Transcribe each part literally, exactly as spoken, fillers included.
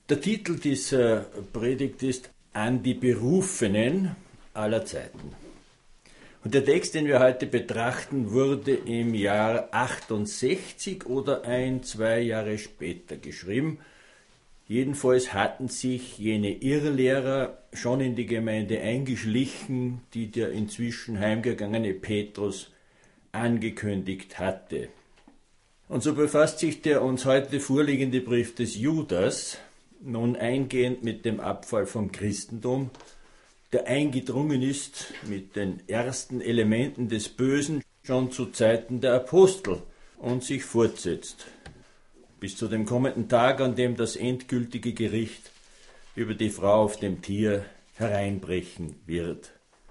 Der Titel dieser Predigt ist An die Berufenen aller Zeiten. Und der Text, den wir heute betrachten, wurde im Jahr achtundsechzig oder ein, zwei Jahre später geschrieben. Jedenfalls hatten sich jene Irrlehrer schon in die Gemeinde eingeschlichen, die der inzwischen heimgegangene Petrus angekündigt hatte. Und so befasst sich der uns heute vorliegende Brief des Judas nun eingehend mit dem Abfall vom Christentum, der eingedrungen ist mit den ersten Elementen des Bösen schon zu Zeiten der Apostel und sich fortsetzt, bis zu dem kommenden Tag, an dem das endgültige Gericht über die Frau auf dem Tier hereinbrechen wird.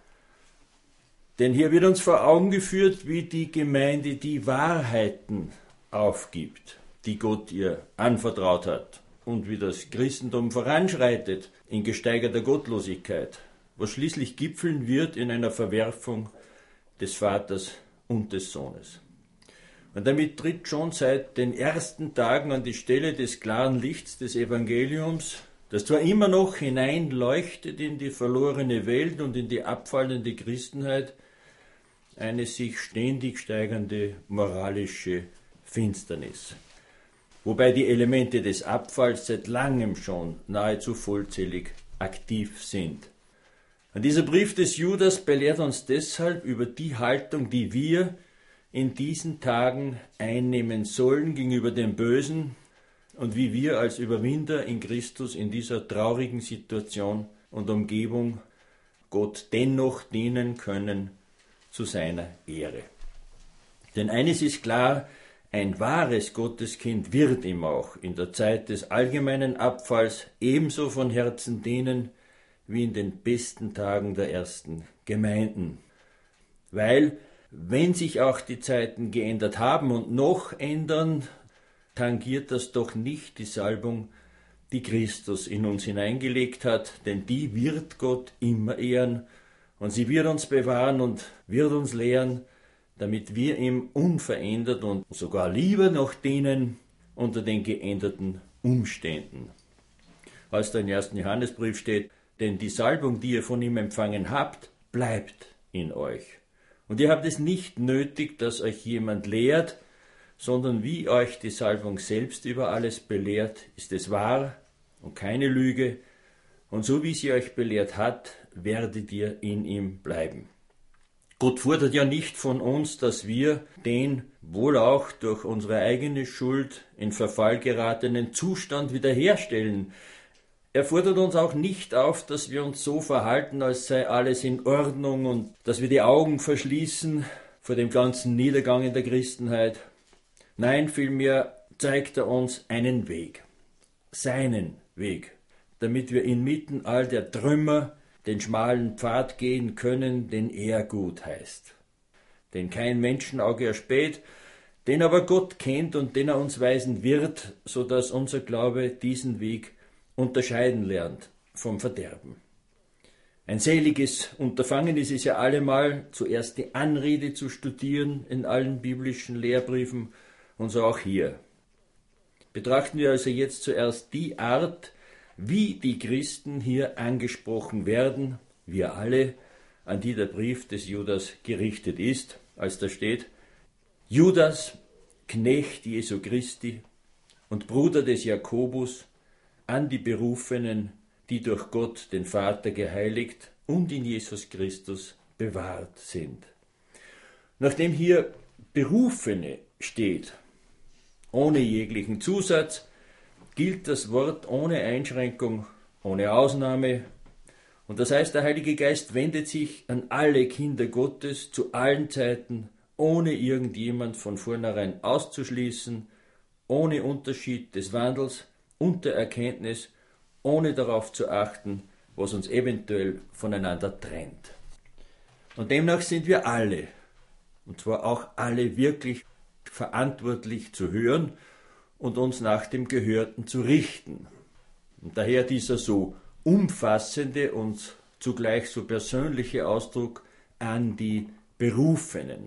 Denn hier wird uns vor Augen geführt, wie die Gemeinde die Wahrheiten aufgibt, die Gott ihr anvertraut hat, und wie das Christentum voranschreitet in gesteigerter Gottlosigkeit, was schließlich gipfeln wird in einer Verwerfung des Vaters und des Sohnes. Und damit tritt schon seit den ersten Tagen an die Stelle des klaren Lichts des Evangeliums, das zwar immer noch hineinleuchtet in die verlorene Welt und in die abfallende Christenheit, eine sich ständig steigernde moralische Finsternis. Wobei die Elemente des Abfalls seit langem schon nahezu vollzählig aktiv sind. Und dieser Brief des Judas belehrt uns deshalb über die Haltung, die wir in diesen Tagen einnehmen sollen gegenüber dem Bösen und wie wir als Überwinder in Christus in dieser traurigen Situation und Umgebung Gott dennoch dienen können zu seiner Ehre. Denn eines ist klar, ein wahres Gotteskind wird ihm auch in der Zeit des allgemeinen Abfalls ebenso von Herzen dienen wie in den besten Tagen der ersten Gemeinden. Weil, wenn sich auch die Zeiten geändert haben und noch ändern, tangiert das doch nicht die Salbung, die Christus in uns hineingelegt hat, denn die wird Gott immer ehren und sie wird uns bewahren und wird uns lehren, damit wir ihm unverändert und sogar lieber noch dienen unter den geänderten Umständen. Als da im ersten Johannesbrief steht, denn die Salbung, die ihr von ihm empfangen habt, bleibt in euch. Und ihr habt es nicht nötig, dass euch jemand lehrt, sondern wie euch die Salbung selbst über alles belehrt, ist es wahr und keine Lüge, und so wie sie euch belehrt hat, werdet ihr in ihm bleiben. Gott fordert ja nicht von uns, dass wir den, wohl auch durch unsere eigene Schuld in Verfall geratenen Zustand wiederherstellen. Er fordert uns auch nicht auf, dass wir uns so verhalten, als sei alles in Ordnung und dass wir die Augen verschließen vor dem ganzen Niedergang in der Christenheit. Nein, vielmehr zeigt er uns einen Weg, seinen Weg, damit wir inmitten all der Trümmer den schmalen Pfad gehen können, den er gut heißt, den kein Menschenauge erspäht, den aber Gott kennt und den er uns weisen wird, so dass unser Glaube diesen Weg unterscheiden lernt vom Verderben. Ein seliges Unterfangen ist es ja allemal, zuerst die Anrede zu studieren in allen biblischen Lehrbriefen und so auch hier. Betrachten wir also jetzt zuerst die Art, wie die Christen hier angesprochen werden, wir alle, an die der Brief des Judas gerichtet ist, als da steht: Judas, Knecht Jesu Christi und Bruder des Jakobus, an die Berufenen, die durch Gott, den Vater, geheiligt und in Jesus Christus bewahrt sind. Nachdem hier Berufene steht, ohne jeglichen Zusatz, gilt das Wort ohne Einschränkung, ohne Ausnahme. Und das heißt, der Heilige Geist wendet sich an alle Kinder Gottes zu allen Zeiten, ohne irgendjemand von vornherein auszuschließen, ohne Unterschied des Wandels und der Erkenntnis, ohne darauf zu achten, was uns eventuell voneinander trennt. Und demnach sind wir alle, und zwar auch alle wirklich verantwortlich zu hören und uns nach dem Gehörten zu richten. Und daher dieser so umfassende und zugleich so persönliche Ausdruck an die Berufenen.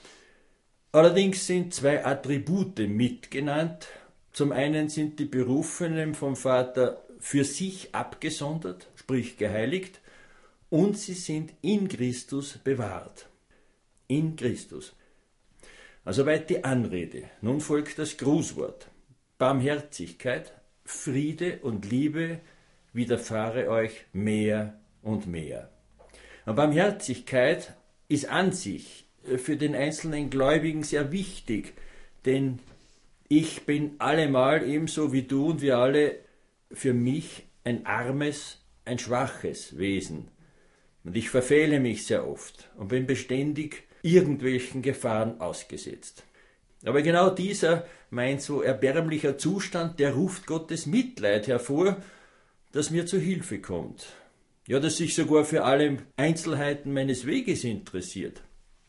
Allerdings sind zwei Attribute mitgenannt. Zum einen sind die Berufenen vom Vater für sich abgesondert, sprich geheiligt, und sie sind in Christus bewahrt. In Christus. Also weit die Anrede. Nun folgt das Grußwort. Barmherzigkeit, Friede und Liebe widerfahre euch mehr und mehr. Und Barmherzigkeit ist an sich für den einzelnen Gläubigen sehr wichtig, denn ich bin allemal ebenso wie du und wir alle für mich ein armes, ein schwaches Wesen. Und ich verfehle mich sehr oft und bin beständig irgendwelchen Gefahren ausgesetzt. Aber genau dieser, mein so erbärmlicher Zustand, der ruft Gottes Mitleid hervor, das mir zu Hilfe kommt. Ja, das sich sogar für alle Einzelheiten meines Weges interessiert.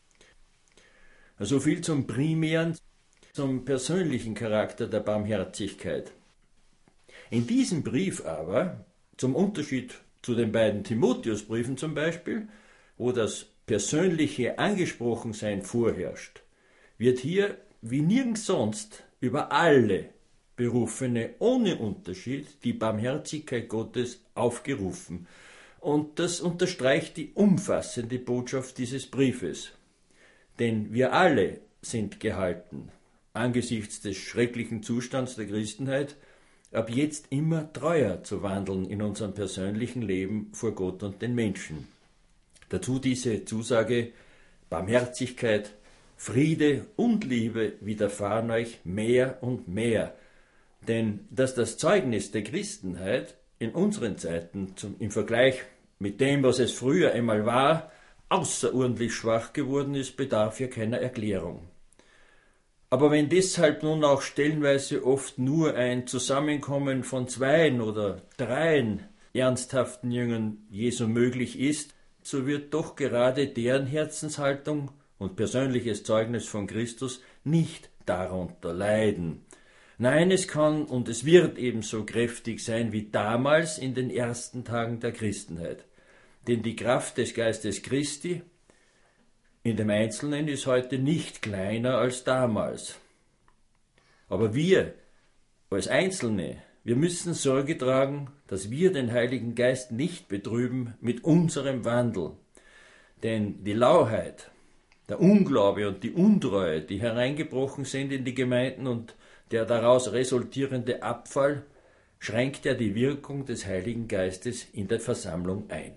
So viel zum primären, zum persönlichen Charakter der Barmherzigkeit. In diesem Brief aber, zum Unterschied zu den beiden Timotheusbriefen zum Beispiel, wo das persönliche Angesprochensein vorherrscht, wird hier wie nirgends sonst über alle Berufene ohne Unterschied die Barmherzigkeit Gottes aufgerufen. Und das unterstreicht die umfassende Botschaft dieses Briefes. Denn wir alle sind gehalten, angesichts des schrecklichen Zustands der Christenheit, ab jetzt immer treuer zu wandeln in unserem persönlichen Leben vor Gott und den Menschen. Dazu diese Zusage: Barmherzigkeit, Friede und Liebe widerfahren euch mehr und mehr. Denn dass das Zeugnis der Christenheit in unseren Zeiten zum, im Vergleich mit dem, was es früher einmal war, außerordentlich schwach geworden ist, bedarf ja keiner Erklärung. Aber wenn deshalb nun auch stellenweise oft nur ein Zusammenkommen von zweien oder dreien ernsthaften Jüngern Jesu möglich ist, so wird doch gerade deren Herzenshaltung und persönliches Zeugnis von Christus nicht darunter leiden. Nein, es kann und es wird ebenso kräftig sein wie damals in den ersten Tagen der Christenheit. Denn die Kraft des Geistes Christi in dem Einzelnen ist heute nicht kleiner als damals. Aber wir als Einzelne, wir müssen Sorge tragen, dass wir den Heiligen Geist nicht betrüben mit unserem Wandel. Denn die Lauheit, der Unglaube und die Untreue, die hereingebrochen sind in die Gemeinden und der daraus resultierende Abfall, schränkt ja die Wirkung des Heiligen Geistes in der Versammlung ein.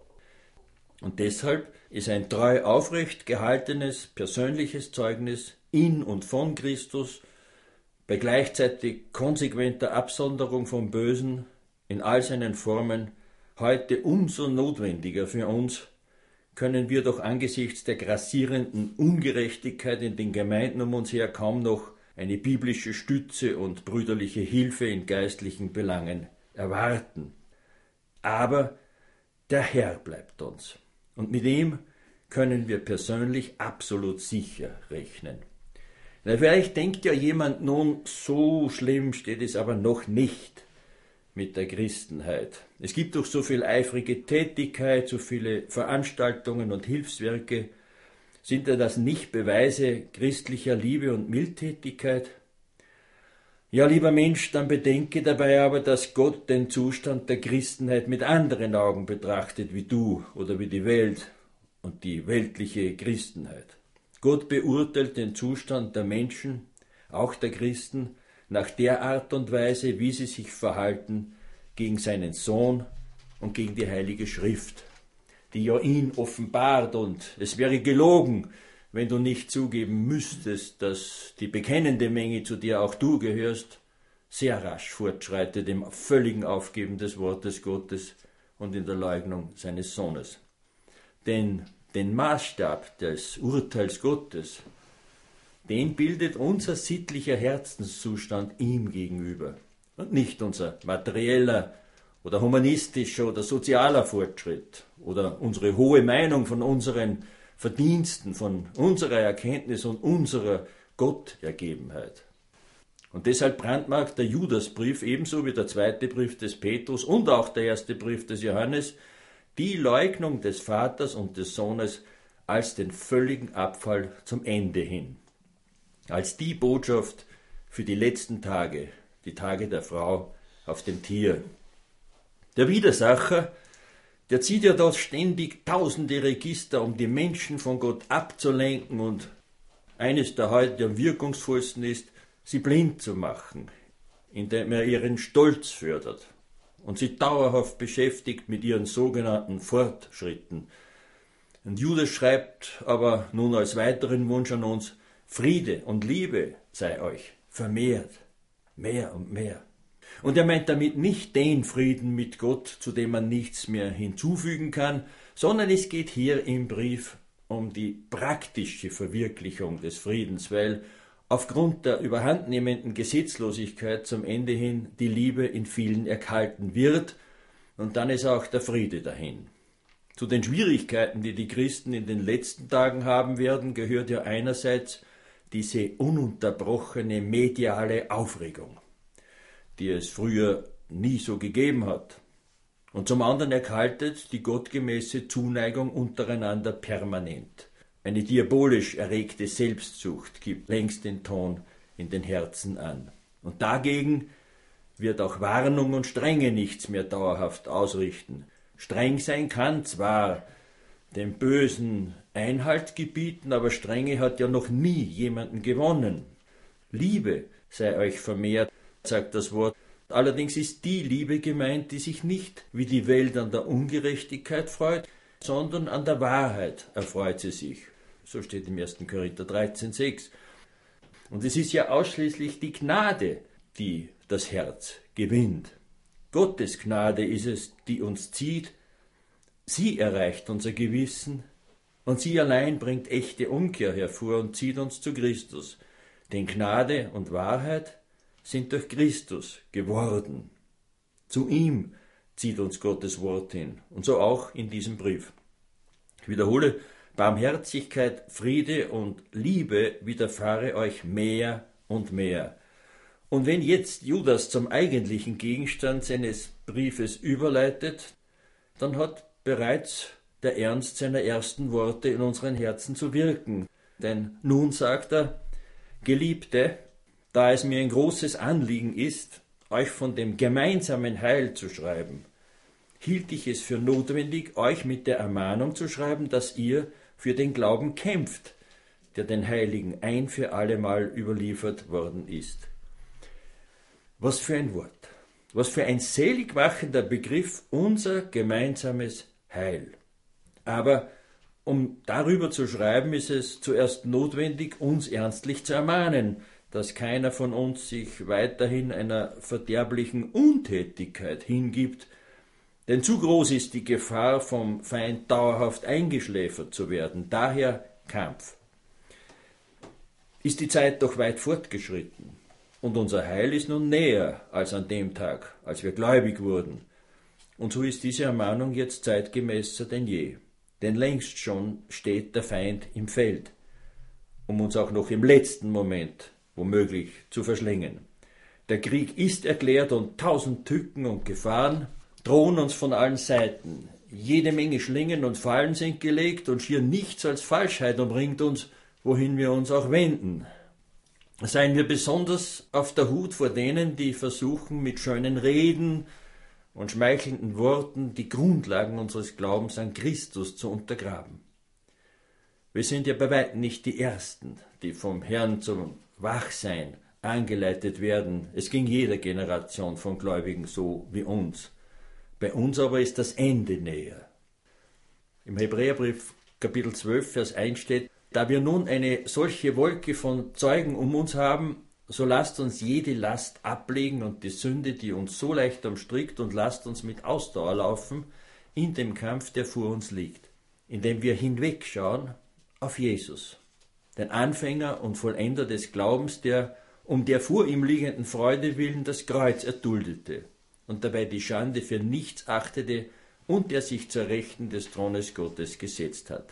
Und deshalb ist ein treu aufrecht gehaltenes persönliches Zeugnis in und von Christus bei gleichzeitig konsequenter Absonderung vom Bösen in all seinen Formen heute umso notwendiger für uns, können wir doch angesichts der grassierenden Ungerechtigkeit in den Gemeinden um uns her kaum noch eine biblische Stütze und brüderliche Hilfe in geistlichen Belangen erwarten. Aber der Herr bleibt uns. Und mit ihm können wir persönlich absolut sicher rechnen. Na, vielleicht denkt ja jemand nun, so schlimm steht es aber noch nicht mit der Christenheit. Es gibt doch so viel eifrige Tätigkeit, so viele Veranstaltungen und Hilfswerke. Sind denn das nicht Beweise christlicher Liebe und Mildtätigkeit? Ja, lieber Mensch, dann bedenke dabei aber, dass Gott den Zustand der Christenheit mit anderen Augen betrachtet wie du oder wie die Welt und die weltliche Christenheit. Gott beurteilt den Zustand der Menschen, auch der Christen, nach der Art und Weise, wie sie sich verhalten gegen seinen Sohn und gegen die Heilige Schrift, die ja ihn offenbart, und es wäre gelogen, wenn du nicht zugeben müsstest, dass die bekennende Menge, zu der auch du gehörst, sehr rasch fortschreitet im völligen Aufgeben des Wortes Gottes und in der Leugnung seines Sohnes. Denn den Maßstab des Urteils Gottes, den bildet unser sittlicher Herzenszustand ihm gegenüber und nicht unser materieller oder humanistischer oder sozialer Fortschritt oder unsere hohe Meinung von unseren Verdiensten, von unserer Erkenntnis und unserer Gottergebenheit. Und deshalb brandmarkt der Judasbrief ebenso wie der zweite Brief des Petrus und auch der erste Brief des Johannes die Leugnung des Vaters und des Sohnes als den völligen Abfall zum Ende hin, als die Botschaft für die letzten Tage, die Tage der Frau auf dem Tier, Der Widersacher, der zieht ja dort ständig tausende Register, um die Menschen von Gott abzulenken, und eines der heute am wirkungsvollsten ist, sie blind zu machen, indem er ihren Stolz fördert und sie dauerhaft beschäftigt mit ihren sogenannten Fortschritten. Und Judas schreibt aber nun als weiteren Wunsch an uns: Friede und Liebe sei euch vermehrt, mehr und mehr. Und er meint damit nicht den Frieden mit Gott, zu dem man nichts mehr hinzufügen kann, sondern es geht hier im Brief um die praktische Verwirklichung des Friedens, weil aufgrund der überhandnehmenden Gesetzlosigkeit zum Ende hin die Liebe in vielen erkalten wird, und dann ist auch der Friede dahin. Zu den Schwierigkeiten, die die Christen in den letzten Tagen haben werden, gehört ja einerseits diese ununterbrochene mediale Aufregung, die es früher nie so gegeben hat. Und zum anderen erkaltet die gottgemäße Zuneigung untereinander permanent. Eine diabolisch erregte Selbstsucht gibt längst den Ton in den Herzen an. Und dagegen wird auch Warnung und Strenge nichts mehr dauerhaft ausrichten. Streng sein kann zwar dem Bösen Einhalt gebieten, aber Strenge hat ja noch nie jemanden gewonnen. Liebe sei euch vermehrt, sagt das Wort. Allerdings ist die Liebe gemeint, die sich nicht wie die Welt an der Ungerechtigkeit freut, sondern an der Wahrheit erfreut sie sich. So steht im ersten Korinther dreizehn sechs. Und es ist ja ausschließlich die Gnade, die das Herz gewinnt. Gottes Gnade ist es, die uns zieht. Sie erreicht unser Gewissen, und sie allein bringt echte Umkehr hervor und zieht uns zu Christus. Denn Gnade und Wahrheit sind durch Christus geworden. Zu ihm zieht uns Gottes Wort hin, und so auch in diesem Brief. Ich wiederhole: Barmherzigkeit, Friede und Liebe widerfahre euch mehr und mehr. Und wenn jetzt Judas zum eigentlichen Gegenstand seines Briefes überleitet, dann hat bereits der Ernst seiner ersten Worte in unseren Herzen zu wirken. Denn nun sagt er: Geliebte, da es mir ein großes Anliegen ist, euch von dem gemeinsamen Heil zu schreiben, hielt ich es für notwendig, euch mit der Ermahnung zu schreiben, dass ihr für den Glauben kämpft, der den Heiligen ein für allemal überliefert worden ist. Was für ein Wort, was für ein seligmachender Begriff, unser gemeinsames Heil. Aber um darüber zu schreiben, ist es zuerst notwendig, uns ernstlich zu ermahnen, dass keiner von uns sich weiterhin einer verderblichen Untätigkeit hingibt, denn zu groß ist die Gefahr, vom Feind dauerhaft eingeschläfert zu werden. Daher Kampf. Ist die Zeit doch weit fortgeschritten, und unser Heil ist nun näher als an dem Tag, als wir gläubig wurden. Und so ist diese Ermahnung jetzt zeitgemäßer denn je. Denn längst schon steht der Feind im Feld, um uns auch noch im letzten Moment womöglich zu verschlingen. Der Krieg ist erklärt, und tausend Tücken und Gefahren drohen uns von allen Seiten. Jede Menge Schlingen und Fallen sind gelegt, und schier nichts als Falschheit umringt uns, wohin wir uns auch wenden. Seien wir besonders auf der Hut vor denen, die versuchen, mit schönen Reden und schmeichelnden Worten die Grundlagen unseres Glaubens an Christus zu untergraben. Wir sind ja bei weitem nicht die Ersten, die vom Herrn zum Wachsein angeleitet werden. Es ging jeder Generation von Gläubigen so wie uns. Bei uns aber ist das Ende näher. Im Hebräerbrief Kapitel zwölf, Vers eins steht: Da wir nun eine solche Wolke von Zeugen um uns haben, so lasst uns jede Last ablegen und die Sünde, die uns so leicht umstrickt, und lasst uns mit Ausdauer laufen in dem Kampf, der vor uns liegt, indem wir hinwegschauen auf Jesus, den Anfänger und Vollender des Glaubens, der um der vor ihm liegenden Freude willen das Kreuz erduldete und dabei die Schande für nichts achtete und der sich zur Rechten des Thrones Gottes gesetzt hat.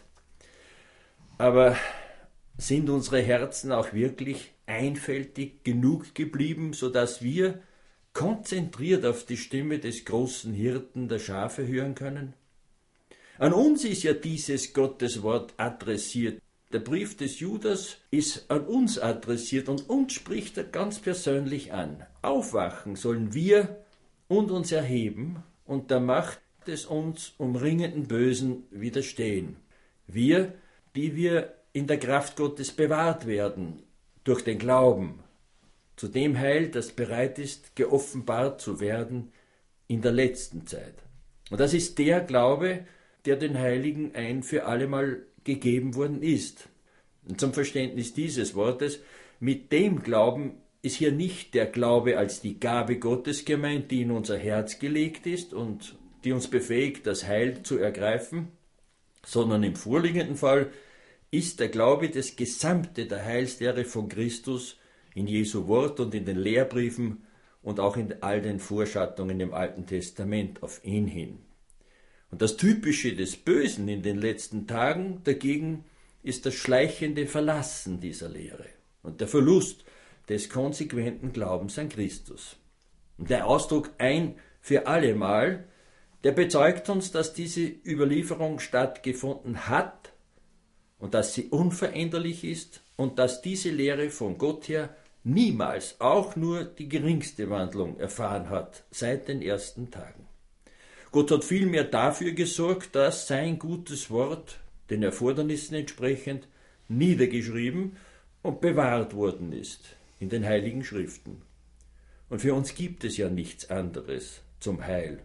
Aber sind unsere Herzen auch wirklich einfältig genug geblieben, sodass wir konzentriert auf die Stimme des großen Hirten der Schafe hören können? An uns ist ja dieses Gotteswort adressiert. Der Brief des Judas ist an uns adressiert, und uns spricht er ganz persönlich an. Aufwachen sollen wir und uns erheben und der Macht des uns umringenden Bösen widerstehen. Wir, die wir in der Kraft Gottes bewahrt werden, durch den Glauben, zu dem Heil, das bereit ist, geoffenbart zu werden in der letzten Zeit. Und das ist der Glaube, der den Heiligen ein für allemal gegeben worden ist. Und zum Verständnis dieses Wortes, mit dem Glauben ist hier nicht der Glaube als die Gabe Gottes gemeint, die in unser Herz gelegt ist und die uns befähigt, das Heil zu ergreifen, sondern im vorliegenden Fall ist der Glaube das Gesamte der Heilslehre von Christus in Jesu Wort und in den Lehrbriefen und auch in all den Vorschattungen im Alten Testament auf ihn hin. Und das Typische des Bösen in den letzten Tagen dagegen ist das schleichende Verlassen dieser Lehre und der Verlust des konsequenten Glaubens an Christus. Und der Ausdruck ein für allemal, der bezeugt uns, dass diese Überlieferung stattgefunden hat und dass sie unveränderlich ist und dass diese Lehre von Gott her niemals auch nur die geringste Wandlung erfahren hat seit den ersten Tagen. Gott hat vielmehr dafür gesorgt, dass sein gutes Wort den Erfordernissen entsprechend niedergeschrieben und bewahrt worden ist in den Heiligen Schriften. Und für uns gibt es ja nichts anderes zum Heil.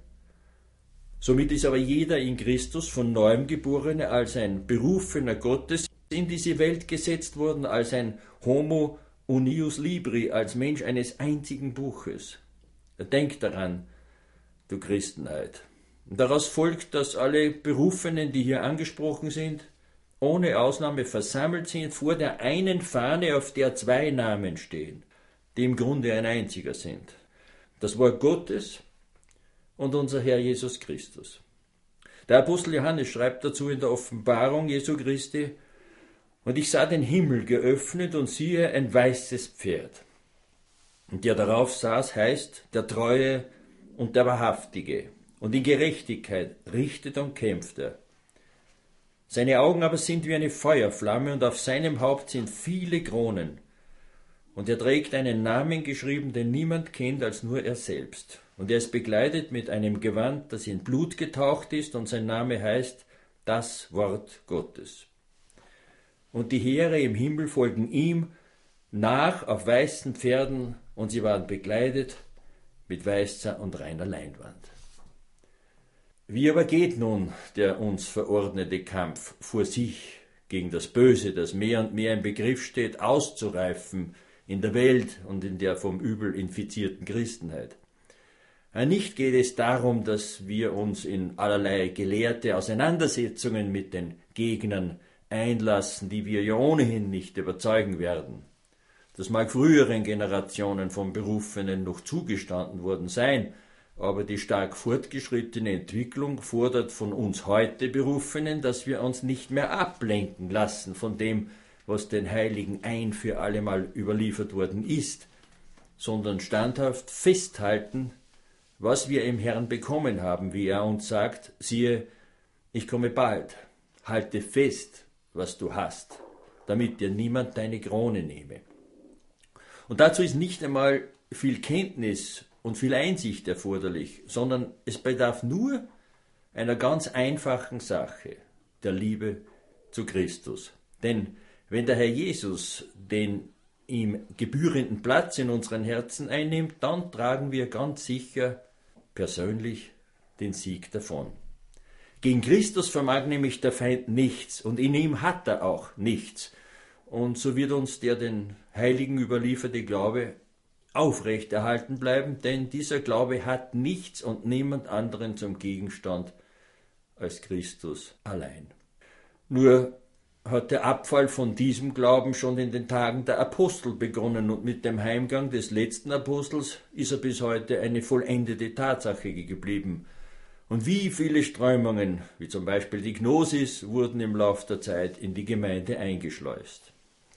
Somit ist aber jeder in Christus von neuem Geborene als ein Berufener Gottes in diese Welt gesetzt worden, als ein Homo unius libri, als Mensch eines einzigen Buches. Denk daran, du Christenheit. Und daraus folgt, dass alle Berufenen, die hier angesprochen sind, ohne Ausnahme versammelt sind vor der einen Fahne, auf der zwei Namen stehen, die im Grunde ein einziger sind. Das Wort Gottes und unser Herr Jesus Christus. Der Apostel Johannes schreibt dazu in der Offenbarung Jesu Christi: Und ich sah den Himmel geöffnet und siehe ein weißes Pferd. Und der darauf saß, heißt der Treue und der Wahrhaftige. Und in Gerechtigkeit richtet und kämpft er. Seine Augen aber sind wie eine Feuerflamme und auf seinem Haupt sind viele Kronen. Und er trägt einen Namen geschrieben, den niemand kennt als nur er selbst. Und er ist bekleidet mit einem Gewand, das in Blut getaucht ist, und sein Name heißt das Wort Gottes. Und die Heere im Himmel folgen ihm nach auf weißen Pferden, und sie waren bekleidet mit weißer und reiner Leinwand. Wie aber geht nun der uns verordnete Kampf vor sich gegen das Böse, das mehr und mehr im Begriff steht, auszureifen in der Welt und in der vom Übel infizierten Christenheit? Nicht geht es darum, dass wir uns in allerlei gelehrte Auseinandersetzungen mit den Gegnern einlassen, die wir ja ohnehin nicht überzeugen werden. Das mag früheren Generationen von Berufenen noch zugestanden worden sein, aber die stark fortgeschrittene Entwicklung fordert von uns heute Berufenen, dass wir uns nicht mehr ablenken lassen von dem, was den Heiligen ein für allemal überliefert worden ist, sondern standhaft festhalten, was wir im Herrn bekommen haben, wie er uns sagt: Siehe, ich komme bald, halte fest, was du hast, damit dir niemand deine Krone nehme. Und dazu ist nicht einmal viel Kenntnis und viel Einsicht erforderlich, sondern es bedarf nur einer ganz einfachen Sache, der Liebe zu Christus. Denn wenn der Herr Jesus den ihm gebührenden Platz in unseren Herzen einnimmt, dann tragen wir ganz sicher persönlich den Sieg davon. Gegen Christus vermag nämlich der Feind nichts, und in ihm hat er auch nichts. Und so wird uns der den Heiligen überlieferte Glaube aufrechterhalten bleiben, denn dieser Glaube hat nichts und niemand anderen zum Gegenstand als Christus allein. Nur hat der Abfall von diesem Glauben schon in den Tagen der Apostel begonnen, und mit dem Heimgang des letzten Apostels ist er bis heute eine vollendete Tatsache geblieben. Und wie viele Strömungen, wie zum Beispiel die Gnosis, wurden im Lauf der Zeit in die Gemeinde eingeschleust.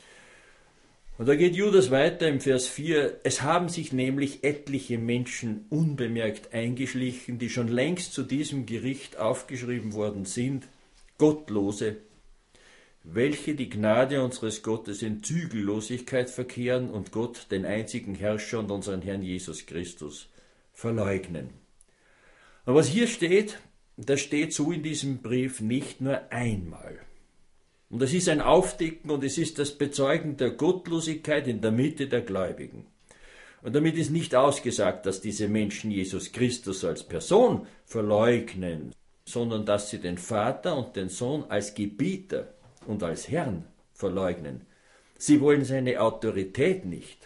Und da geht Judas weiter im Vers vier: Es haben sich nämlich etliche Menschen unbemerkt eingeschlichen, die schon längst zu diesem Gericht aufgeschrieben worden sind, Gottlose, welche die Gnade unseres Gottes in Zügellosigkeit verkehren und Gott, den einzigen Herrscher und unseren Herrn Jesus Christus, verleugnen. Und was hier steht, das steht so in diesem Brief nicht nur einmal. Und das ist ein Aufdecken und es ist das Bezeugen der Gottlosigkeit in der Mitte der Gläubigen. Und damit ist nicht ausgesagt, dass diese Menschen Jesus Christus als Person verleugnen, sondern dass sie den Vater und den Sohn als Gebieter und als Herrn verleugnen. Sie wollen seine Autorität nicht.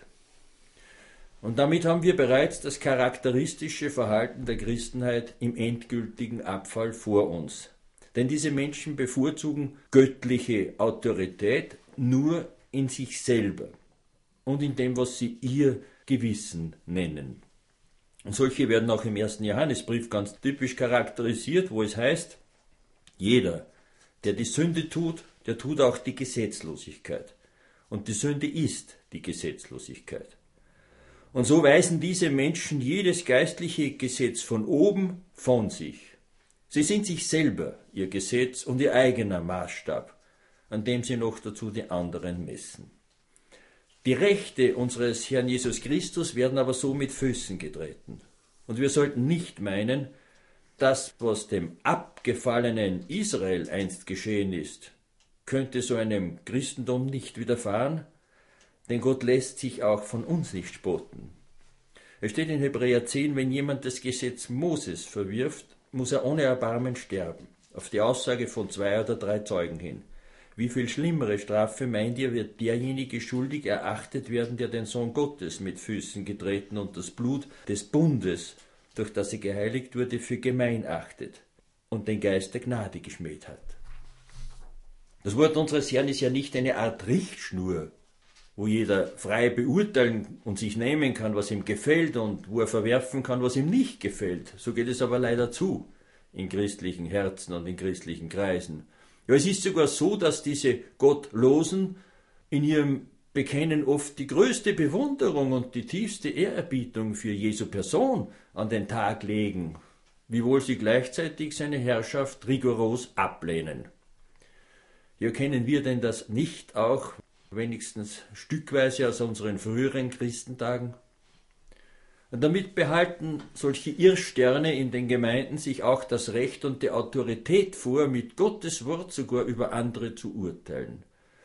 Und damit haben wir bereits das charakteristische Verhalten der Christenheit im endgültigen Abfall vor uns. Denn diese Menschen bevorzugen göttliche Autorität nur in sich selber und in dem, was sie ihr Gewissen nennen. Und solche werden auch im ersten Johannesbrief ganz typisch charakterisiert, wo es heißt, jeder, der die Sünde tut, der tut auch die Gesetzlosigkeit. Und die Sünde ist die Gesetzlosigkeit. Und so weisen diese Menschen jedes geistliche Gesetz von oben von sich. Sie sind sich selber ihr Gesetz und ihr eigener Maßstab, an dem sie noch dazu die anderen messen. Die Rechte unseres Herrn Jesus Christus werden aber so mit Füßen getreten. Und wir sollten nicht meinen, das, was dem abgefallenen Israel einst geschehen ist, könnte so einem Christentum nicht widerfahren, denn Gott lässt sich auch von uns nicht spotten. Es steht in Hebräer zehn, wenn jemand das Gesetz Moses verwirft, muss er ohne Erbarmen sterben, auf die Aussage von zwei oder drei Zeugen hin. Wie viel schlimmere Strafe, meint ihr, wird derjenige schuldig erachtet werden, der den Sohn Gottes mit Füßen getreten und das Blut des Bundes, durch das er geheiligt wurde, für gemein achtet und den Geist der Gnade geschmäht hat. Das Wort unseres Herrn ist ja nicht eine Art Richtschnur, wo jeder frei beurteilen und sich nehmen kann, was ihm gefällt und wo er verwerfen kann, was ihm nicht gefällt. So geht es aber leider zu in christlichen Herzen und in christlichen Kreisen. Ja, es ist sogar so, dass diese Gottlosen in ihrem Bekennen oft die größte Bewunderung und die tiefste Ehrerbietung für Jesu Person an den Tag legen, wiewohl sie gleichzeitig seine Herrschaft rigoros ablehnen. Ja, kennen wir denn das nicht auch, wenigstens stückweise aus unseren früheren Christentagen? Und damit behalten solche Irrsterne in den Gemeinden sich auch das Recht und die Autorität vor, mit Gottes Wort sogar über andere zu urteilen.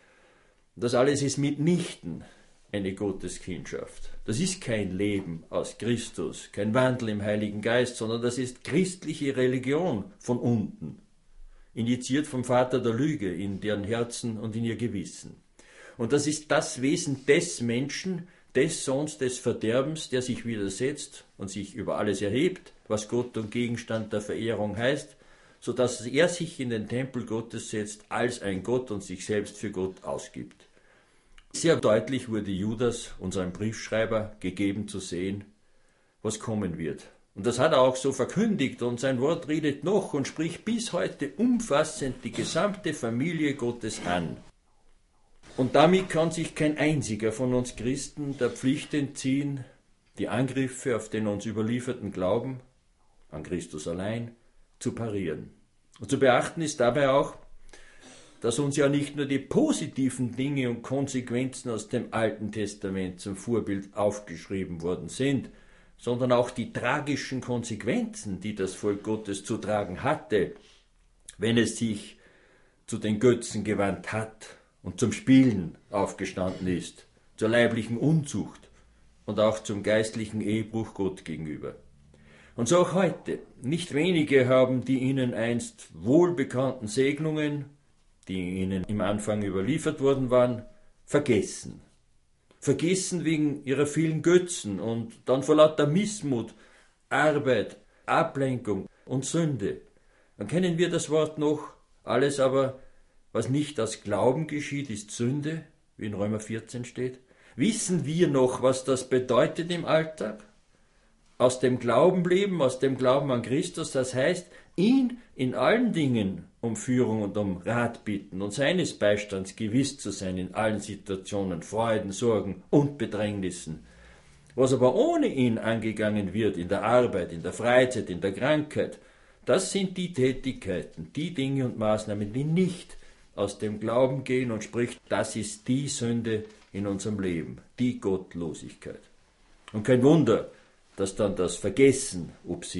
Das alles ist mitnichten eine Gotteskindschaft. Das ist kein Leben aus Christus, kein Wandel im Heiligen Geist, sondern das ist christliche Religion von unten, initiiert vom Vater der Lüge in deren Herzen und in ihr Gewissen. Und das ist das Wesen des Menschen, des Sohns des Verderbens, der sich widersetzt und sich über alles erhebt, was Gott und Gegenstand der Verehrung heißt, so dass er sich in den Tempel Gottes setzt als ein Gott und sich selbst für Gott ausgibt. Sehr deutlich wurde Judas, unserem Briefschreiber, gegeben zu sehen, was kommen wird. Und das hat er auch so verkündigt und sein Wort redet noch und spricht bis heute umfassend die gesamte Familie Gottes an. Und damit kann sich kein einziger von uns Christen der Pflicht entziehen, die Angriffe auf den uns überlieferten Glauben, an Christus allein, zu parieren. Und zu beachten ist dabei auch, dass uns ja nicht nur die positiven Dinge und Konsequenzen aus dem Alten Testament zum Vorbild aufgeschrieben worden sind, sondern auch die tragischen Konsequenzen, die das Volk Gottes zu tragen hatte, wenn es sich zu den Götzen gewandt hat und zum Spielen aufgestanden ist, zur leiblichen Unzucht und auch zum geistlichen Ehebruch Gott gegenüber. Und so auch heute. Nicht wenige haben die ihnen einst wohlbekannten Segnungen, die ihnen im Anfang überliefert worden waren, vergessen. Vergessen wegen ihrer vielen Götzen und dann vor lauter Missmut, Arbeit, Ablenkung und Sünde. Dann kennen wir das Wort noch, alles aber, was nicht aus Glauben geschieht, ist Sünde, wie in Römer vierzehn steht. Wissen wir noch, was das bedeutet im Alltag? Aus dem Glauben leben, aus dem Glauben an Christus, das heißt, ihn in allen Dingen um Führung und um Rat bitten und seines Beistands gewiss zu sein in allen Situationen, Freuden, Sorgen und Bedrängnissen. Was aber ohne ihn angegangen wird, in der Arbeit, in der Freizeit, in der Krankheit, das sind die Tätigkeiten, die Dinge und Maßnahmen, die nicht aus dem Glauben gehen und spricht, das ist die Sünde in unserem Leben, die Gottlosigkeit. Und kein Wunder, dass dann das Vergessen obsiegt,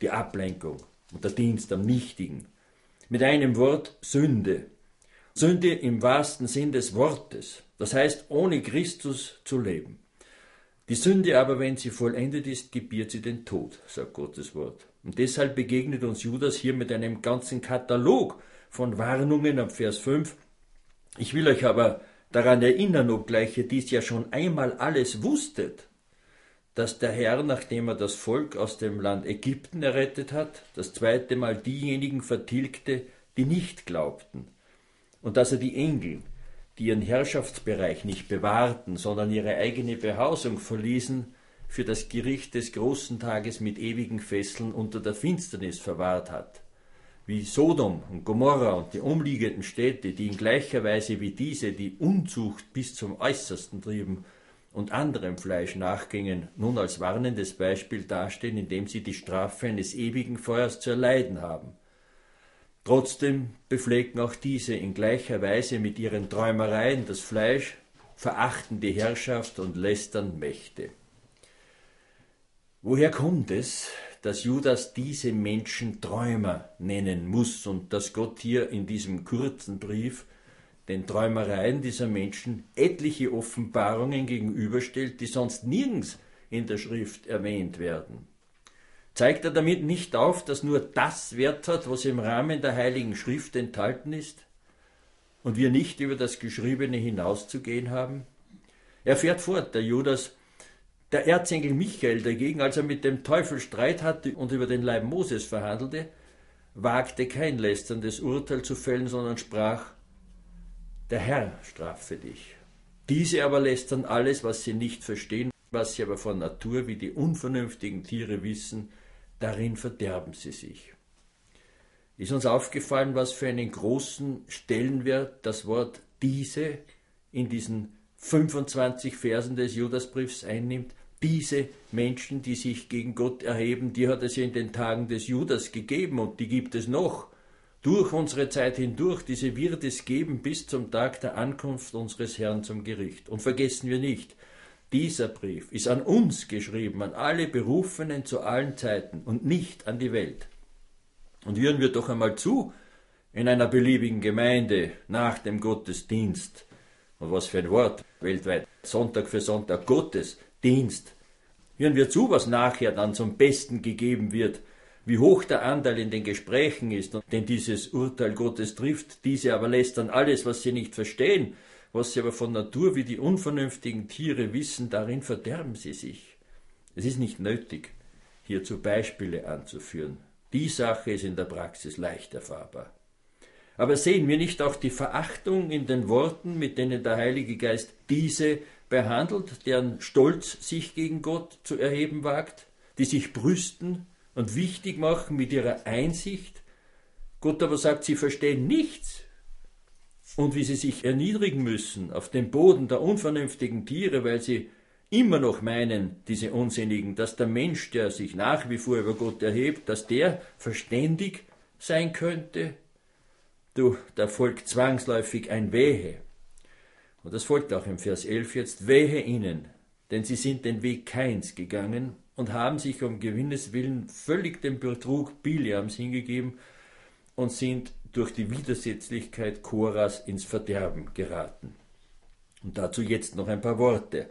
die Ablenkung und der Dienst am Nichtigen. Mit einem Wort Sünde. Sünde im wahrsten Sinn des Wortes, das heißt, ohne Christus zu leben. Die Sünde aber, wenn sie vollendet ist, gebiert sie den Tod, sagt Gottes Wort. Und deshalb begegnet uns Judas hier mit einem ganzen Katalog von Warnungen ab Vers fünf. Ich will euch aber daran erinnern, obgleich ihr dies ja schon einmal alles wusstet, dass der Herr, nachdem er das Volk aus dem Land Ägypten errettet hat, das zweite Mal diejenigen vertilgte, die nicht glaubten, und dass er die Engel, die ihren Herrschaftsbereich nicht bewahrten, sondern ihre eigene Behausung verließen, für das Gericht des großen Tages mit ewigen Fesseln unter der Finsternis verwahrt hat. Wie Sodom und Gomorra und die umliegenden Städte, die in gleicher Weise wie diese die Unzucht bis zum Äußersten trieben und anderem Fleisch nachgingen, nun als warnendes Beispiel dastehen, indem sie die Strafe eines ewigen Feuers zu erleiden haben. Trotzdem beflecken auch diese in gleicher Weise mit ihren Träumereien das Fleisch, verachten die Herrschaft und lästern Mächte. Woher kommt es, dass Judas diese Menschen Träumer nennen muss und dass Gott hier in diesem kurzen Brief den Träumereien dieser Menschen etliche Offenbarungen gegenüberstellt, die sonst nirgends in der Schrift erwähnt werden? Zeigt er damit nicht auf, dass nur das Wert hat, was im Rahmen der Heiligen Schrift enthalten ist und wir nicht über das Geschriebene hinauszugehen haben? Er fährt fort, der Judas. Der Erzengel Michael dagegen, als er mit dem Teufel Streit hatte und über den Leib Moses verhandelte, wagte kein lästerndes Urteil zu fällen, sondern sprach: Der Herr strafe dich. Diese aber lästern alles, was sie nicht verstehen, was sie aber von Natur wie die unvernünftigen Tiere wissen, darin verderben sie sich. Ist uns aufgefallen, was für einen großen Stellenwert das Wort diese in diesen fünfundzwanzig Versen des Judasbriefs einnimmt? Diese Menschen, die sich gegen Gott erheben, die hat es ja in den Tagen des Judas gegeben und die gibt es noch. Durch unsere Zeit hindurch, diese wird es geben bis zum Tag der Ankunft unseres Herrn zum Gericht. Und vergessen wir nicht, dieser Brief ist an uns geschrieben, an alle Berufenen zu allen Zeiten und nicht an die Welt. Und hören wir doch einmal zu in einer beliebigen Gemeinde nach dem Gottesdienst. Und was für ein Wort, weltweit, Sonntag für Sonntag, Gottesdienst. Hören wir zu, was nachher dann zum Besten gegeben wird, wie hoch der Anteil in den Gesprächen ist, denn dieses Urteil Gottes trifft, diese aber lästern alles, was sie nicht verstehen, was sie aber von Natur wie die unvernünftigen Tiere wissen, darin verderben sie sich. Es ist nicht nötig, hierzu Beispiele anzuführen. Die Sache ist in der Praxis leicht erfahrbar. Aber sehen wir nicht auch die Verachtung in den Worten, mit denen der Heilige Geist diese behandelt, deren Stolz sich gegen Gott zu erheben wagt, die sich brüsten und wichtig machen mit ihrer Einsicht? Gott aber sagt, sie verstehen nichts. Und wie sie sich erniedrigen müssen auf den Boden der unvernünftigen Tiere, weil sie immer noch meinen, diese Unsinnigen, dass der Mensch, der sich nach wie vor über Gott erhebt, dass der verständig sein könnte. Du, da folgt zwangsläufig ein Wehe. Und das folgt auch im Vers elf jetzt: Wehe ihnen, denn sie sind den Weg Kains gegangen und haben sich um Gewinnes willen völlig dem Betrug Biliams hingegeben und sind durch die Widersetzlichkeit Koras ins Verderben geraten. Und dazu jetzt noch ein paar Worte.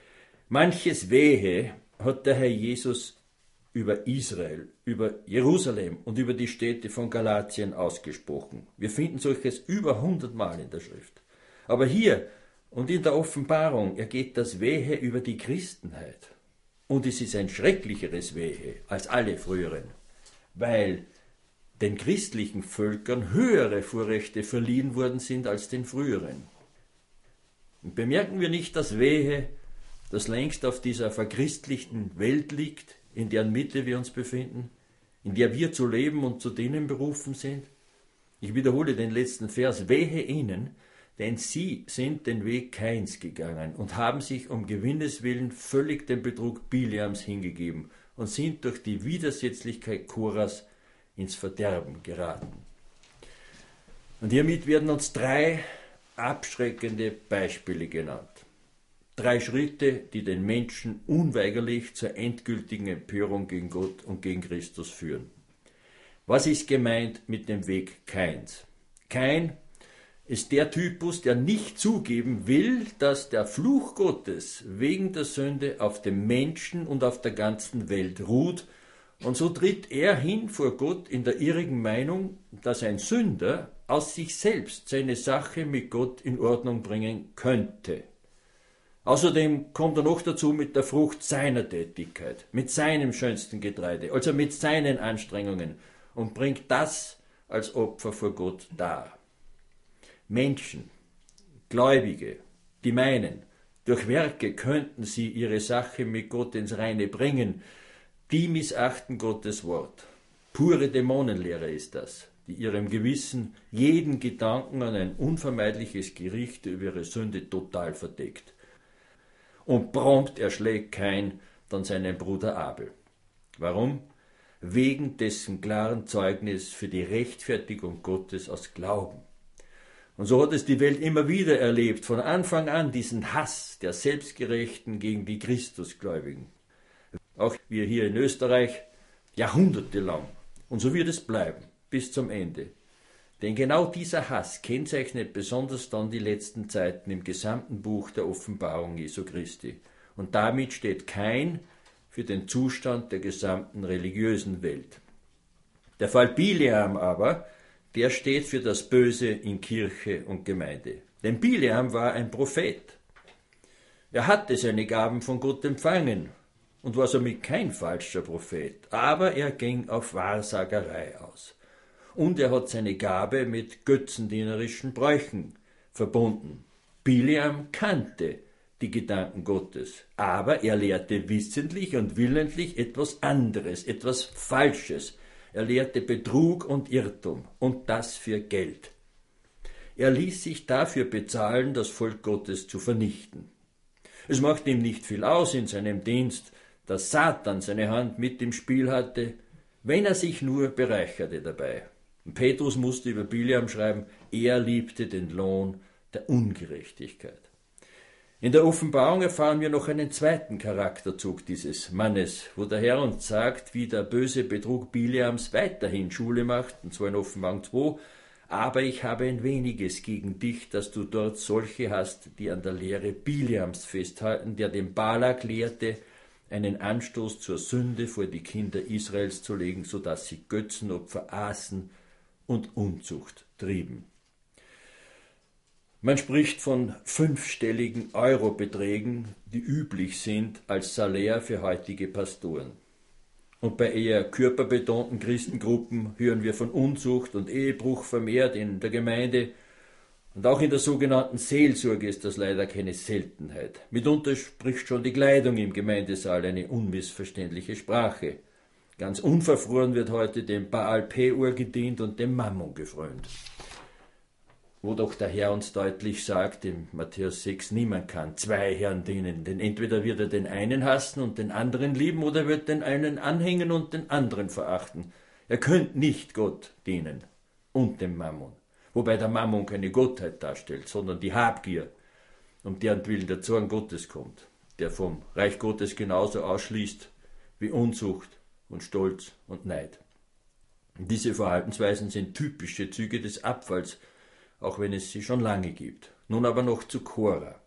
Manches Wehe hat der Herr Jesus über Israel, über Jerusalem und über die Städte von Galatien ausgesprochen. Wir finden solches über hundertmal in der Schrift. Aber hier und in der Offenbarung ergeht das Wehe über die Christenheit. Und es ist ein schrecklicheres Wehe als alle früheren, weil den christlichen Völkern höhere Vorrechte verliehen worden sind als den früheren. Und bemerken wir nicht das Wehe, das längst auf dieser verchristlichten Welt liegt, in deren Mitte wir uns befinden, in der wir zu leben und zu dienen berufen sind? Ich wiederhole den letzten Vers: Wehe ihnen, denn sie sind den Weg Kains gegangen und haben sich um Gewinnes willen völlig dem Betrug Biliams hingegeben und sind durch die Widersetzlichkeit Koras ins Verderben geraten. Und hiermit werden uns drei abschreckende Beispiele genannt. Drei Schritte, die den Menschen unweigerlich zur endgültigen Empörung gegen Gott und gegen Christus führen. Was ist gemeint mit dem Weg Kains? Kain ist der Typus, der nicht zugeben will, dass der Fluch Gottes wegen der Sünde auf dem Menschen und auf der ganzen Welt ruht. Und so tritt er hin vor Gott in der irrigen Meinung, dass ein Sünder aus sich selbst seine Sache mit Gott in Ordnung bringen könnte. Außerdem kommt er noch dazu mit der Frucht seiner Tätigkeit, mit seinem schönsten Getreide, also mit seinen Anstrengungen, und bringt das als Opfer vor Gott dar. Menschen, Gläubige, die meinen, durch Werke könnten sie ihre Sache mit Gott ins Reine bringen, die missachten Gottes Wort. Pure Dämonenlehre ist das, die ihrem Gewissen jeden Gedanken an ein unvermeidliches Gericht über ihre Sünde total verdeckt. Und prompt erschlägt Kain dann seinen Bruder Abel. Warum? Wegen dessen klaren Zeugnis für die Rechtfertigung Gottes aus Glauben. Und so hat es die Welt immer wieder erlebt, von Anfang an diesen Hass der Selbstgerechten gegen die Christusgläubigen. Auch wir hier in Österreich jahrhundertelang. Und so wird es bleiben, bis zum Ende. Denn genau dieser Hass kennzeichnet besonders dann die letzten Zeiten im gesamten Buch der Offenbarung Jesu Christi. Und damit steht Kain für den Zustand der gesamten religiösen Welt. Der Fall Bileam aber, der steht für das Böse in Kirche und Gemeinde. Denn Bileam war ein Prophet. Er hatte seine Gaben von Gott empfangen und war somit kein falscher Prophet, aber er ging auf Wahrsagerei aus. Und er hat seine Gabe mit götzendienerischen Bräuchen verbunden. Bileam kannte die Gedanken Gottes, aber er lehrte wissentlich und willentlich etwas anderes, etwas Falsches. Er lehrte Betrug und Irrtum, und das für Geld. Er ließ sich dafür bezahlen, das Volk Gottes zu vernichten. Es machte ihm nicht viel aus in seinem Dienst, dass Satan seine Hand mit im Spiel hatte, wenn er sich nur bereicherte dabei. Und Petrus musste über Bileam schreiben, er liebte den Lohn der Ungerechtigkeit. In der Offenbarung erfahren wir noch einen zweiten Charakterzug dieses Mannes, wo der Herr uns sagt, wie der böse Betrug Bileams weiterhin Schule macht, und zwar in Offenbarung zwei, aber ich habe ein weniges gegen dich, dass du dort solche hast, die an der Lehre Bileams festhalten, der den Balak lehrte, einen Anstoß zur Sünde vor die Kinder Israels zu legen, so dass sie Götzenopfer aßen und Unzucht trieben. Man spricht von fünfstelligen Eurobeträgen, die üblich sind als Salär für heutige Pastoren. Und bei eher körperbetonten Christengruppen hören wir von Unzucht und Ehebruch vermehrt in der Gemeinde. Und auch in der sogenannten Seelsorge ist das leider keine Seltenheit. Mitunter spricht schon die Kleidung im Gemeindesaal eine unmissverständliche Sprache. Ganz unverfroren wird heute dem Baal Peor gedient und dem Mammon gefrönt. Wo doch der Herr uns deutlich sagt, in Matthäus sechs, niemand kann zwei Herren dienen, denn entweder wird er den einen hassen und den anderen lieben, oder er wird den einen anhängen und den anderen verachten. Er könnt nicht Gott dienen und dem Mammon, wobei der Mammon keine Gottheit darstellt, sondern die Habgier, um deren Willen der Zorn Gottes kommt, der vom Reich Gottes genauso ausschließt wie Unzucht und Stolz und Neid. Und diese Verhaltensweisen sind typische Züge des Abfalls, auch wenn es sie schon lange gibt. Nun aber noch zu Korah.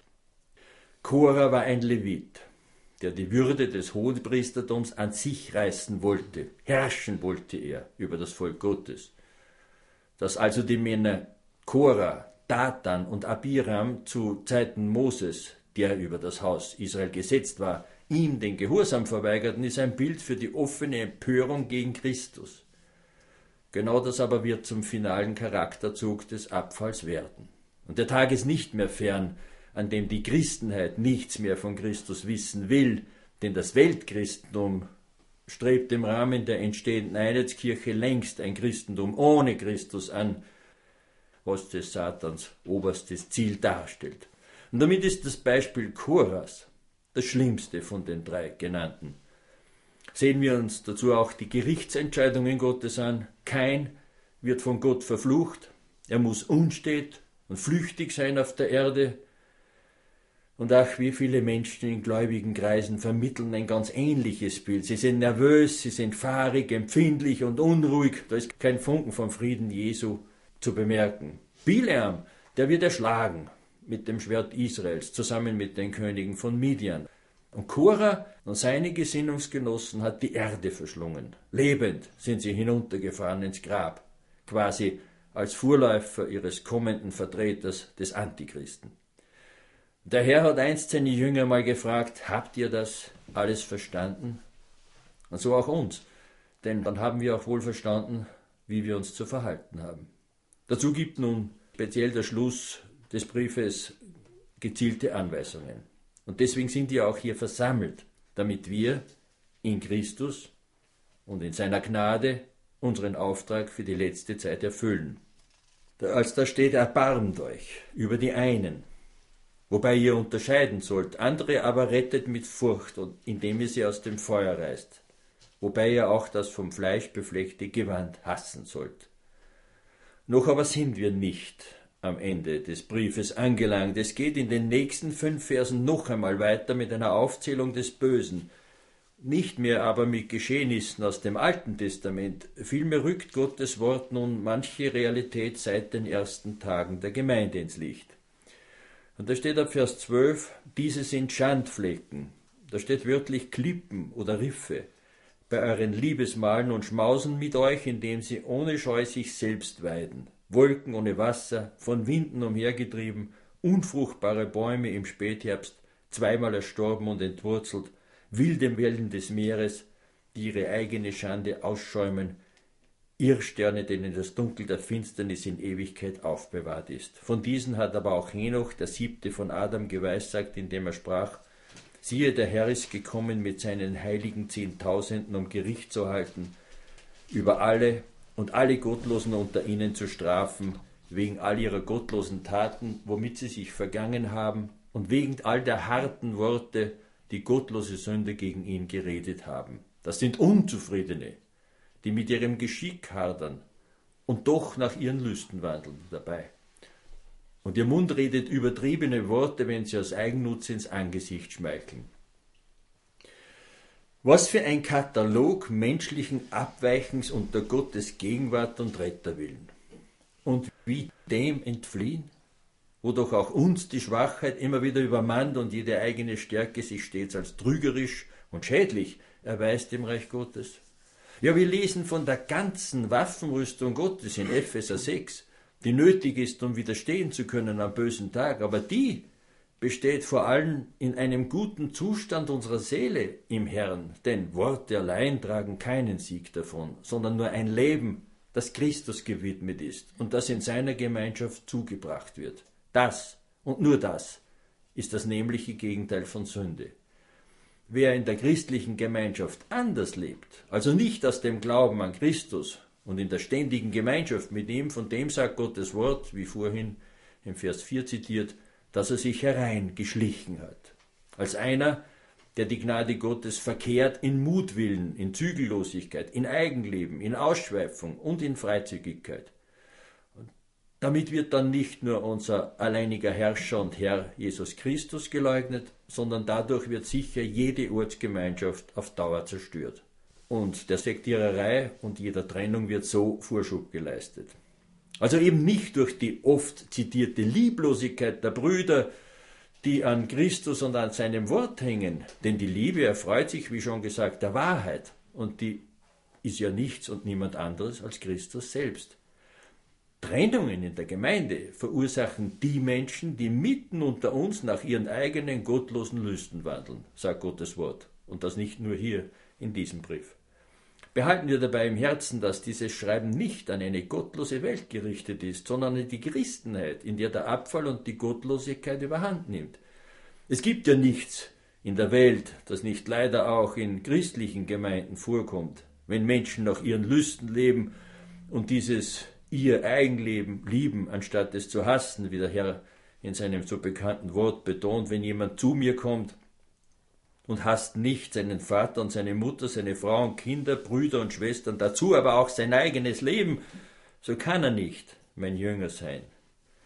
Korah war ein Levit, der die Würde des Hohenpriestertums an sich reißen wollte. Herrschen wollte er über das Volk Gottes. Dass also die Männer Korah, Datan und Abiram zu Zeiten Moses, der über das Haus Israel gesetzt war, ihm den Gehorsam verweigerten, ist ein Bild für die offene Empörung gegen Christus. Genau das aber wird zum finalen Charakterzug des Abfalls werden. Und der Tag ist nicht mehr fern, an dem die Christenheit nichts mehr von Christus wissen will, denn das Weltchristentum strebt im Rahmen der entstehenden Einheitskirche längst ein Christentum ohne Christus an, was des Satans oberstes Ziel darstellt. Und damit ist das Beispiel Korahs das schlimmste von den drei genannten. Sehen wir uns dazu auch die Gerichtsentscheidungen Gottes an. Kain wird von Gott verflucht, er muss unstet und flüchtig sein auf der Erde. Und ach, wie viele Menschen in gläubigen Kreisen vermitteln ein ganz ähnliches Bild. Sie sind nervös, sie sind fahrig, empfindlich und unruhig. Da ist kein Funken vom Frieden Jesu zu bemerken. Bileam, der wird erschlagen mit dem Schwert Israels, zusammen mit den Königen von Midian. Und Korah und seine Gesinnungsgenossen hat die Erde verschlungen. Lebend sind sie hinuntergefahren ins Grab, quasi als Vorläufer ihres kommenden Vertreters des Antichristen. Der Herr hat einst seine Jünger mal gefragt, habt ihr das alles verstanden? Und so auch uns, denn dann haben wir auch wohl verstanden, wie wir uns zu verhalten haben. Dazu gibt nun speziell der Schluss des Briefes gezielte Anweisungen. Und deswegen sind wir auch hier versammelt, damit wir in Christus und in seiner Gnade unseren Auftrag für die letzte Zeit erfüllen. Als da steht, erbarmt euch über die einen, wobei ihr unterscheiden sollt, andere aber rettet mit Furcht, und indem ihr sie aus dem Feuer reißt, wobei ihr auch das vom Fleisch befleckte Gewand hassen sollt. Noch aber sind wir nicht am Ende des Briefes angelangt. Es geht in den nächsten fünf Versen noch einmal weiter mit einer Aufzählung des Bösen, nicht mehr aber mit Geschehnissen aus dem Alten Testament. Vielmehr rückt Gottes Wort nun manche Realität seit den ersten Tagen der Gemeinde ins Licht. Und da steht ab Vers zwölf, diese sind Schandflecken. Da steht wörtlich Klippen oder Riffe bei euren Liebesmahlen und schmausen mit euch, indem sie ohne Scheu sich selbst weiden. Wolken ohne Wasser, von Winden umhergetrieben, unfruchtbare Bäume im Spätherbst, zweimal erstorben und entwurzelt, wilde Wellen des Meeres, die ihre eigene Schande ausschäumen, Irrsterne, denen das Dunkel der Finsternis in Ewigkeit aufbewahrt ist. Von diesen hat aber auch Henoch, der siebte von Adam, geweissagt, indem er sprach, siehe, der Herr ist gekommen mit seinen heiligen Zehntausenden, um Gericht zu halten über alle und alle Gottlosen unter ihnen zu strafen, wegen all ihrer gottlosen Taten, womit sie sich vergangen haben, und wegen all der harten Worte, die gottlose Sünder gegen ihn geredet haben. Das sind Unzufriedene, die mit ihrem Geschick hadern und doch nach ihren Lüsten wandeln dabei. Und ihr Mund redet übertriebene Worte, wenn sie aus Eigennutz ins Angesicht schmeicheln. Was für ein Katalog menschlichen Abweichens unter Gottes Gegenwart und Retterwillen. Und wie dem entfliehen? Wo doch auch uns die Schwachheit immer wieder übermannt und jede eigene Stärke sich stets als trügerisch und schädlich erweist im Reich Gottes. Ja, wir lesen von der ganzen Waffenrüstung Gottes in Epheser sechs, die nötig ist, um widerstehen zu können am bösen Tag, aber die besteht vor allem in einem guten Zustand unserer Seele im Herrn, denn Worte allein tragen keinen Sieg davon, sondern nur ein Leben, das Christus gewidmet ist und das in seiner Gemeinschaft zugebracht wird. Das und nur das ist das nämliche Gegenteil von Sünde. Wer in der christlichen Gemeinschaft anders lebt, also nicht aus dem Glauben an Christus und in der ständigen Gemeinschaft mit ihm, von dem sagt Gottes Wort, wie vorhin im Vers vier zitiert, dass er sich hereingeschlichen hat. Als einer, der die Gnade Gottes verkehrt in Mutwillen, in Zügellosigkeit, in Eigenleben, in Ausschweifung und in Freizügigkeit. Und damit wird dann nicht nur unser alleiniger Herrscher und Herr Jesus Christus geleugnet, sondern dadurch wird sicher jede Ortsgemeinschaft auf Dauer zerstört. Und der Sektiererei und jeder Trennung wird so Vorschub geleistet. Also eben nicht durch die oft zitierte Lieblosigkeit der Brüder, die an Christus und an seinem Wort hängen, denn die Liebe erfreut sich, wie schon gesagt, der Wahrheit, und die ist ja nichts und niemand anderes als Christus selbst. Trennungen in der Gemeinde verursachen die Menschen, die mitten unter uns nach ihren eigenen gottlosen Lüsten wandeln, sagt Gottes Wort, und das nicht nur hier in diesem Brief. Behalten wir dabei im Herzen, dass dieses Schreiben nicht an eine gottlose Welt gerichtet ist, sondern an die Christenheit, in der der Abfall und die Gottlosigkeit überhand nimmt. Es gibt ja nichts in der Welt, das nicht leider auch in christlichen Gemeinden vorkommt, wenn Menschen nach ihren Lüsten leben und dieses ihr Eigenleben lieben, anstatt es zu hassen, wie der Herr in seinem so bekannten Wort betont, wenn jemand zu mir kommt und hasst nicht seinen Vater und seine Mutter, seine Frau und Kinder, Brüder und Schwestern, dazu aber auch sein eigenes Leben, so kann er nicht mein Jünger sein.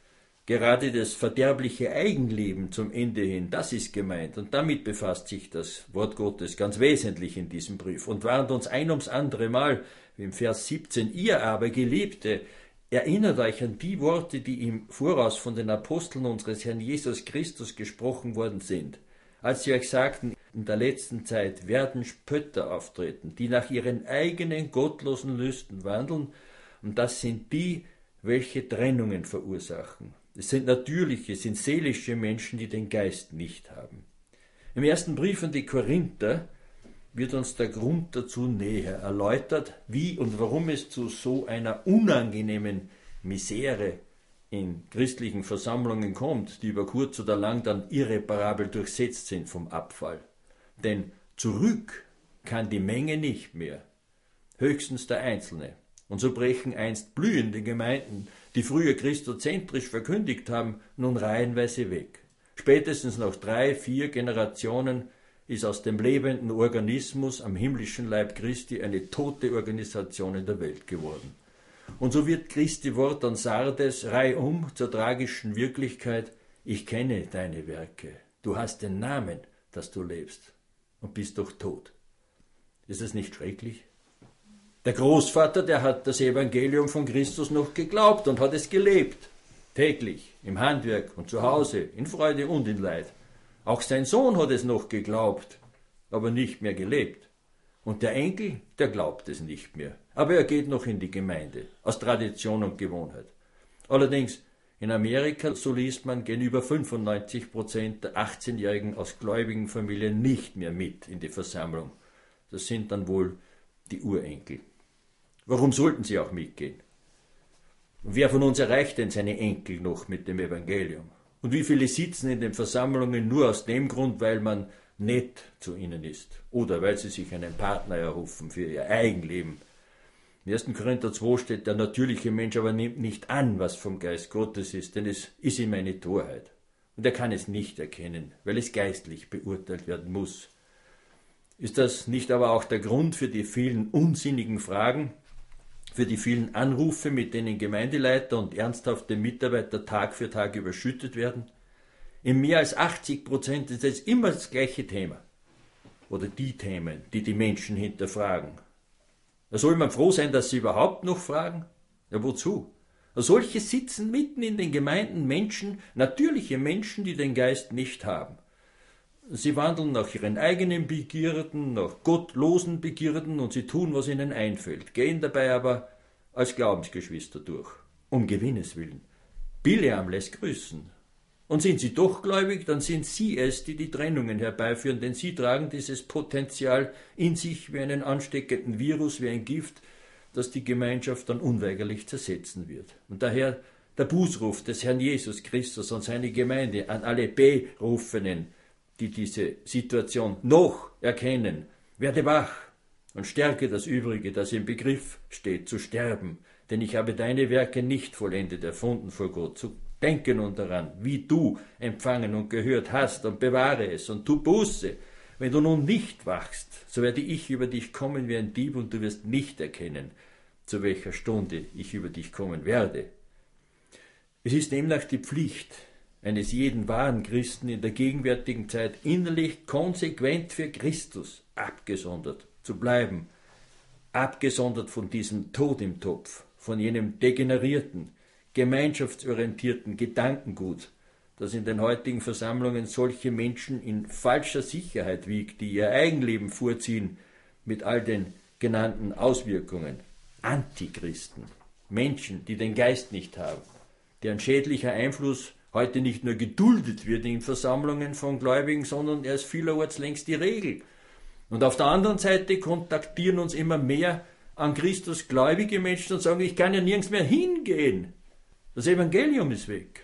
Gerade das verderbliche Eigenleben zum Ende hin, das ist gemeint. Und damit befasst sich das Wort Gottes ganz wesentlich in diesem Brief und warnt uns ein ums andere Mal, wie im Vers siebzehn, ihr aber, Geliebte, erinnert euch an die Worte, die im Voraus von den Aposteln unseres Herrn Jesus Christus gesprochen worden sind, als sie euch sagten, in der letzten Zeit werden Spötter auftreten, die nach ihren eigenen gottlosen Lüsten wandeln, und das sind die, welche Trennungen verursachen. Es sind natürliche, sind seelische Menschen, die den Geist nicht haben. Im ersten Brief an die Korinther wird uns der Grund dazu näher erläutert, wie und warum es zu so einer unangenehmen Misere in christlichen Versammlungen kommt, die über kurz oder lang dann irreparabel durchsetzt sind vom Abfall. Denn zurück kann die Menge nicht mehr, höchstens der Einzelne. Und so brechen einst blühende Gemeinden, die früher christozentrisch verkündigt haben, nun reihenweise weg. Spätestens nach drei, vier Generationen ist aus dem lebenden Organismus am himmlischen Leib Christi eine tote Organisation in der Welt geworden. Und so wird Christi Wort an Sardes reihum zur tragischen Wirklichkeit: Ich kenne deine Werke, du hast den Namen, dass du lebst und bist doch tot. Ist das nicht schrecklich? Der Großvater, der hat das Evangelium von Christus noch geglaubt und hat es gelebt, täglich, im Handwerk und zu Hause, in Freude und in Leid. Auch sein Sohn hat es noch geglaubt, aber nicht mehr gelebt. Und der Enkel, der glaubt es nicht mehr, aber er geht noch in die Gemeinde, aus Tradition und Gewohnheit. Allerdings, in Amerika, so liest man, gehen über fünfundneunzig Prozent der achtzehnjährigen aus gläubigen Familien nicht mehr mit in die Versammlung. Das sind dann wohl die Urenkel. Warum sollten sie auch mitgehen? Und wer von uns erreicht denn seine Enkel noch mit dem Evangelium? Und wie viele sitzen in den Versammlungen nur aus dem Grund, weil man nett zu ihnen ist oder weil sie sich einen Partner errufen für ihr Eigenleben? Im ersten Korinther zwei steht, der natürliche Mensch aber nimmt nicht an, was vom Geist Gottes ist, denn es ist ihm eine Torheit. Und er kann es nicht erkennen, weil es geistlich beurteilt werden muss. Ist das nicht aber auch der Grund für die vielen unsinnigen Fragen, für die vielen Anrufe, mit denen Gemeindeleiter und ernsthafte Mitarbeiter Tag für Tag überschüttet werden? In mehr als achtzig Prozent ist es immer das gleiche Thema oder die Themen, die die Menschen hinterfragen. Da soll man froh sein, dass sie überhaupt noch fragen? Ja, wozu? Solche sitzen mitten in den Gemeinden Menschen, natürliche Menschen, die den Geist nicht haben. Sie wandeln nach ihren eigenen Begierden, nach gottlosen Begierden und sie tun, was ihnen einfällt, gehen dabei aber als Glaubensgeschwister durch, um Gewinnes willen. Bileam lässt grüßen. Und sind sie doch gläubig, dann sind sie es, die die Trennungen herbeiführen, denn sie tragen dieses Potenzial in sich wie einen ansteckenden Virus, wie ein Gift, das die Gemeinschaft dann unweigerlich zersetzen wird. Und daher der Bußruf des Herrn Jesus Christus an seine Gemeinde, an alle Berufenen, die diese Situation noch erkennen: Werde wach und stärke das Übrige, das im Begriff steht, zu sterben. Denn ich habe deine Werke nicht vollendet erfunden vor Gott. So denke nun daran, wie du empfangen und gehört hast, und bewahre es und tu Buße. Wenn du nun nicht wachst, so werde ich über dich kommen wie ein Dieb, und du wirst nicht erkennen, zu welcher Stunde ich über dich kommen werde. Es ist demnach die Pflicht eines jeden wahren Christen in der gegenwärtigen Zeit, innerlich konsequent für Christus abgesondert zu bleiben, abgesondert von diesem Tod im Topf, von jenem degenerierten, gemeinschaftsorientierten Gedankengut, das in den heutigen Versammlungen solche Menschen in falscher Sicherheit wiegt, die ihr Eigenleben vorziehen, mit all den genannten Auswirkungen. Antichristen, Menschen, die den Geist nicht haben, deren schädlicher Einfluss heute nicht nur geduldet wird in Versammlungen von Gläubigen, sondern er ist vielerorts längst die Regel. Und auf der anderen Seite kontaktieren uns immer mehr an Christus gläubige Menschen und sagen, ich kann ja nirgends mehr hingehen. Das Evangelium ist weg.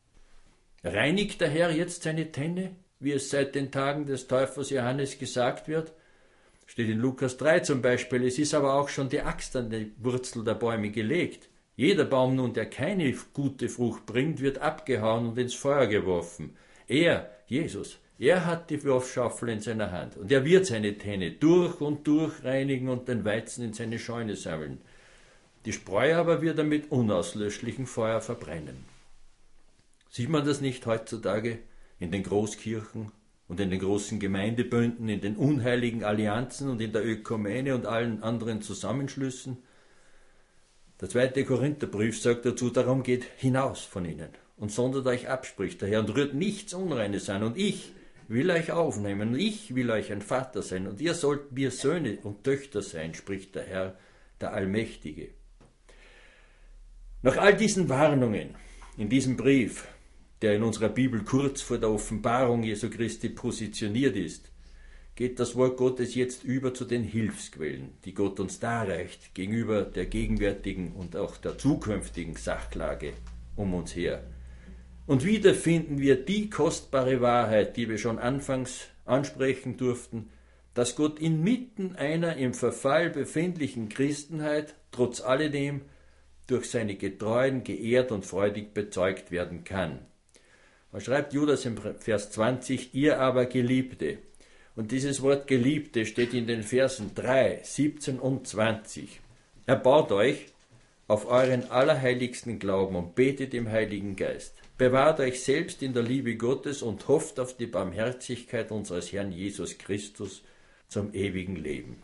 Reinigt der Herr jetzt seine Tenne, wie es seit den Tagen des Täufers Johannes gesagt wird? Steht in Lukas drei zum Beispiel, es ist aber auch schon die Axt an die Wurzel der Bäume gelegt. Jeder Baum nun, der keine gute Frucht bringt, wird abgehauen und ins Feuer geworfen. Er, Jesus, er hat die Wurfschaufel in seiner Hand und er wird seine Tenne durch und durch reinigen und den Weizen in seine Scheune sammeln. Die Spreu aber wird er mit unauslöschlichem Feuer verbrennen. Sieht man das nicht heutzutage in den Großkirchen und in den großen Gemeindebünden, in den unheiligen Allianzen und in der Ökumene und allen anderen Zusammenschlüssen? Der zweite Korintherbrief sagt dazu, darum geht hinaus von ihnen und sondert euch ab, spricht der Herr, und rührt nichts Unreines an, und ich will euch aufnehmen, und ich will euch ein Vater sein, und ihr sollt mir Söhne und Töchter sein, spricht der Herr, der Allmächtige. Nach all diesen Warnungen in diesem Brief, der in unserer Bibel kurz vor der Offenbarung Jesu Christi positioniert ist, geht das Wort Gottes jetzt über zu den Hilfsquellen, die Gott uns darreicht gegenüber der gegenwärtigen und auch der zukünftigen Sachlage um uns her. Und wieder finden wir die kostbare Wahrheit, die wir schon anfangs ansprechen durften, dass Gott inmitten einer im Verfall befindlichen Christenheit trotz alledem durch seine Getreuen geehrt und freudig bezeugt werden kann. Was schreibt Judas im Vers zwanzig, ihr aber Geliebte? Und dieses Wort Geliebte steht in den Versen drei, siebzehn und zwanzig. Erbaut euch auf euren allerheiligsten Glauben und betet im Heiligen Geist. Bewahrt euch selbst in der Liebe Gottes und hofft auf die Barmherzigkeit unseres Herrn Jesus Christus zum ewigen Leben.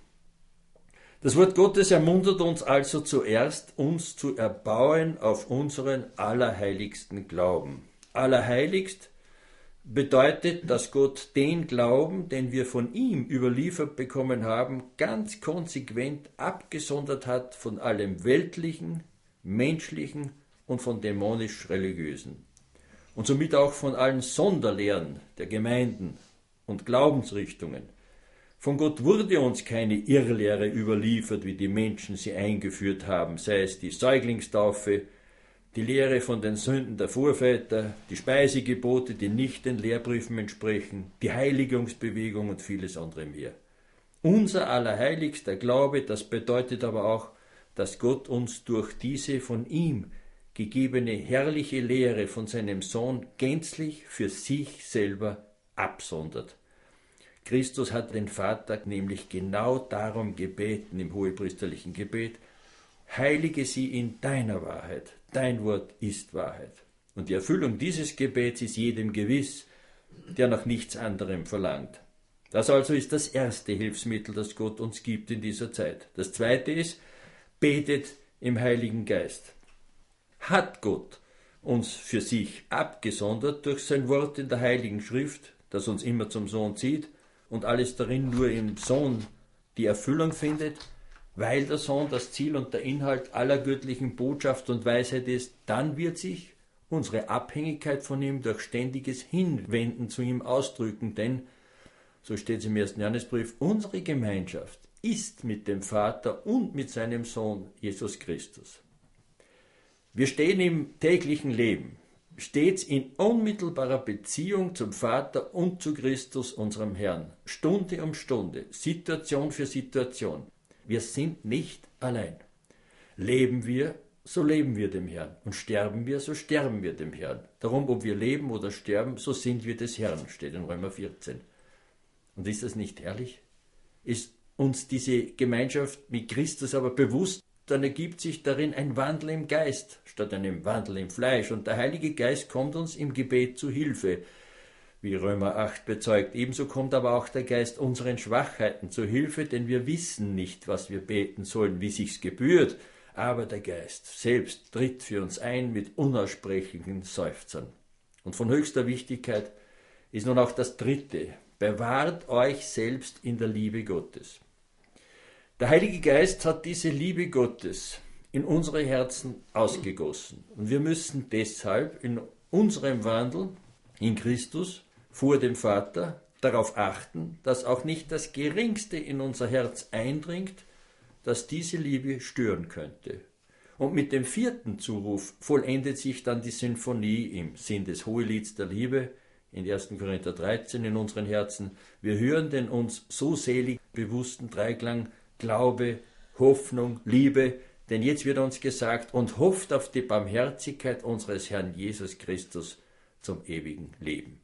Das Wort Gottes ermuntert uns also zuerst, uns zu erbauen auf unseren allerheiligsten Glauben. Allerheiligst bedeutet, dass Gott den Glauben, den wir von ihm überliefert bekommen haben, ganz konsequent abgesondert hat von allem Weltlichen, Menschlichen und von dämonisch-religiösen. Und somit auch von allen Sonderlehren der Gemeinden und Glaubensrichtungen. Von Gott wurde uns keine Irrlehre überliefert, wie die Menschen sie eingeführt haben, sei es die Säuglingstaufe, die Lehre von den Sünden der Vorväter, die Speisegebote, die nicht den Lehrbriefen entsprechen, die Heiligungsbewegung und vieles andere mehr. Unser allerheiligster Glaube, das bedeutet aber auch, dass Gott uns durch diese von ihm gegebene herrliche Lehre von seinem Sohn gänzlich für sich selber absondert. Christus hat den Vater nämlich genau darum gebeten im hohepriesterlichen Gebet, heilige sie in deiner Wahrheit, dein Wort ist Wahrheit. Und die Erfüllung dieses Gebets ist jedem gewiss, der nach nichts anderem verlangt. Das also ist das erste Hilfsmittel, das Gott uns gibt in dieser Zeit. Das zweite ist, betet im Heiligen Geist. Hat Gott uns für sich abgesondert durch sein Wort in der Heiligen Schrift, das uns immer zum Sohn zieht und alles darin nur im Sohn die Erfüllung findet, weil der Sohn das Ziel und der Inhalt aller göttlichen Botschaft und Weisheit ist, dann wird sich unsere Abhängigkeit von ihm durch ständiges Hinwenden zu ihm ausdrücken, denn, so steht es im ersten Johannesbrief, unsere Gemeinschaft ist mit dem Vater und mit seinem Sohn Jesus Christus. Wir stehen im täglichen Leben stets in unmittelbarer Beziehung zum Vater und zu Christus, unserem Herrn, Stunde um Stunde, Situation für Situation. Wir sind nicht allein. Leben wir, so leben wir dem Herrn. Und sterben wir, so sterben wir dem Herrn. Darum, ob wir leben oder sterben, so sind wir des Herrn, steht in Römer vierzehn. Und ist das nicht herrlich? Ist uns diese Gemeinschaft mit Christus aber bewusst, dann ergibt sich darin ein Wandel im Geist statt einem Wandel im Fleisch. Und der Heilige Geist kommt uns im Gebet zu Hilfe, wie Römer acht bezeugt. Ebenso kommt aber auch der Geist unseren Schwachheiten zu Hilfe, denn wir wissen nicht, was wir beten sollen, wie sich's gebührt. Aber der Geist selbst tritt für uns ein mit unaussprechlichen Seufzern. Und von höchster Wichtigkeit ist nun auch das Dritte. Bewahrt euch selbst in der Liebe Gottes. Der Heilige Geist hat diese Liebe Gottes in unsere Herzen ausgegossen. Und wir müssen deshalb in unserem Wandel in Christus vor dem Vater darauf achten, dass auch nicht das Geringste in unser Herz eindringt, das diese Liebe stören könnte. Und mit dem vierten Zuruf vollendet sich dann die Sinfonie im Sinn des Hohelieds der Liebe in ersten Korinther dreizehn in unseren Herzen. Wir hören den uns so selig bewussten Dreiklang Glaube, Hoffnung, Liebe, denn jetzt wird uns gesagt, und hofft auf die Barmherzigkeit unseres Herrn Jesus Christus zum ewigen Leben.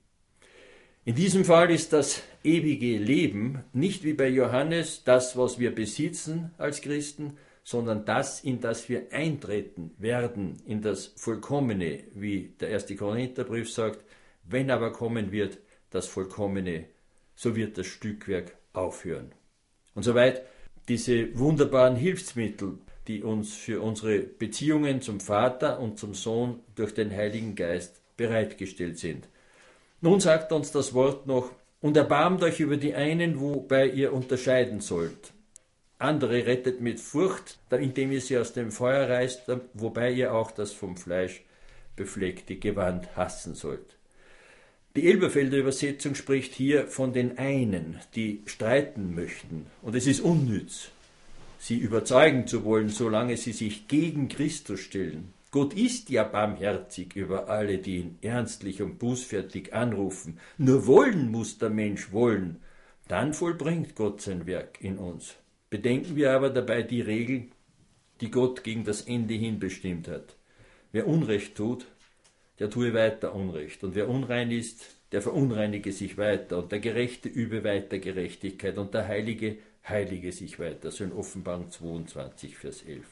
In diesem Fall ist das ewige Leben nicht wie bei Johannes das, was wir besitzen als Christen, sondern das, in das wir eintreten werden, in das Vollkommene, wie der erste Korintherbrief sagt, wenn aber kommen wird das Vollkommene, so wird das Stückwerk aufhören. Und soweit diese wunderbaren Hilfsmittel, die uns für unsere Beziehungen zum Vater und zum Sohn durch den Heiligen Geist bereitgestellt sind. Nun sagt uns das Wort noch, und erbarmt euch über die einen, wobei ihr unterscheiden sollt. Andere rettet mit Furcht, indem ihr sie aus dem Feuer reißt, wobei ihr auch das vom Fleisch befleckte Gewand hassen sollt. Die Elberfelder Übersetzung spricht hier von den einen, die streiten möchten. Und es ist unnütz, sie überzeugen zu wollen, solange sie sich gegen Christus stellen. Gott ist ja barmherzig über alle, die ihn ernstlich und bußfertig anrufen. Nur wollen muss der Mensch wollen. Dann vollbringt Gott sein Werk in uns. Bedenken wir aber dabei die Regel, die Gott gegen das Ende hin bestimmt hat. Wer Unrecht tut, der tue weiter Unrecht. Und wer unrein ist, der verunreinige sich weiter. Und der Gerechte übe weiter Gerechtigkeit. Und der Heilige heilige sich weiter. So in Offenbarung zweiundzwanzig, Vers elf.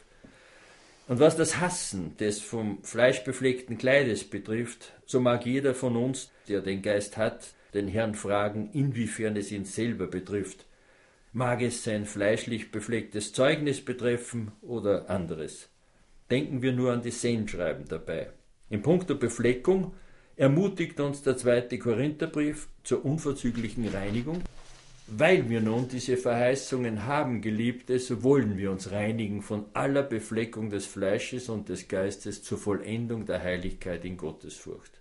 Und was das Hassen des vom Fleisch befleckten Kleides betrifft, so mag jeder von uns, der den Geist hat, den Herrn fragen, inwiefern es ihn selber betrifft. Mag es sein fleischlich beflecktes Zeugnis betreffen oder anderes? Denken wir nur an die Sendschreiben dabei. In puncto Befleckung ermutigt uns der zweite Korintherbrief zur unverzüglichen Reinigung. Weil wir nun diese Verheißungen haben, Geliebte, so wollen wir uns reinigen von aller Befleckung des Fleisches und des Geistes zur Vollendung der Heiligkeit in Gottesfurcht.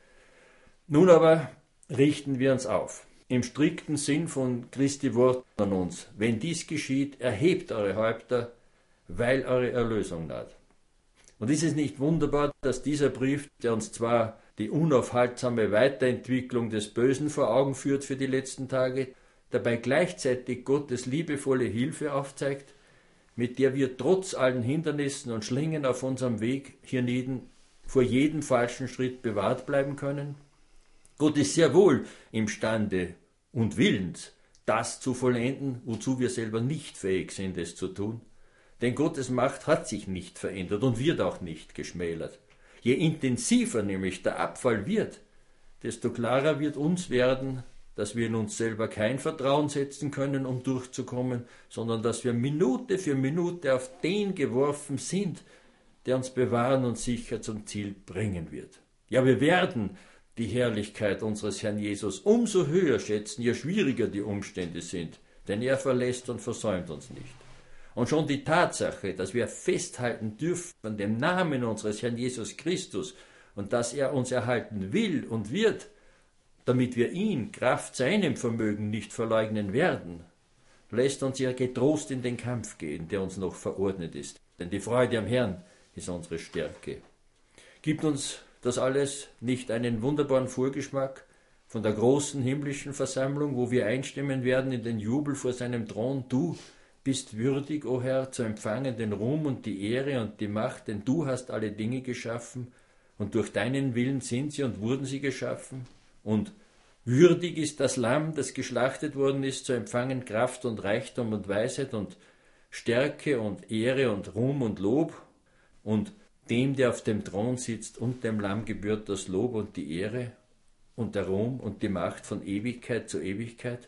Nun aber richten wir uns auf, im strikten Sinn von Christi Wort an uns. Wenn dies geschieht, erhebt eure Häupter, weil eure Erlösung naht. Und ist es nicht wunderbar, dass dieser Brief, der uns zwar die unaufhaltsame Weiterentwicklung des Bösen vor Augen führt für die letzten Tage, dabei gleichzeitig Gottes liebevolle Hilfe aufzeigt, mit der wir trotz allen Hindernissen und Schlingen auf unserem Weg hienieden vor jedem falschen Schritt bewahrt bleiben können? Gott ist sehr wohl imstande und willens, das zu vollenden, wozu wir selber nicht fähig sind, es zu tun. Denn Gottes Macht hat sich nicht verändert und wird auch nicht geschmälert. Je intensiver nämlich der Abfall wird, desto klarer wird uns werden, dass wir in uns selber kein Vertrauen setzen können, um durchzukommen, sondern dass wir Minute für Minute auf den geworfen sind, der uns bewahren und sicher zum Ziel bringen wird. Ja, wir werden die Herrlichkeit unseres Herrn Jesus umso höher schätzen, je schwieriger die Umstände sind, denn er verlässt und versäumt uns nicht. Und schon die Tatsache, dass wir festhalten dürfen an dem Namen unseres Herrn Jesus Christus und dass er uns erhalten will und wird, damit wir ihn, Kraft seinem Vermögen, nicht verleugnen werden, lässt uns ja getrost in den Kampf gehen, der uns noch verordnet ist. Denn die Freude am Herrn ist unsere Stärke. Gibt uns das alles nicht einen wunderbaren Vorgeschmack von der großen himmlischen Versammlung, wo wir einstimmen werden in den Jubel vor seinem Thron? Du bist würdig, o Herr, zu empfangen den Ruhm und die Ehre und die Macht, denn du hast alle Dinge geschaffen und durch deinen Willen sind sie und wurden sie geschaffen. Und würdig ist das Lamm, das geschlachtet worden ist, zu empfangen Kraft und Reichtum und Weisheit und Stärke und Ehre und Ruhm und Lob. Und dem, der auf dem Thron sitzt, und dem Lamm gebührt das Lob und die Ehre und der Ruhm und die Macht von Ewigkeit zu Ewigkeit.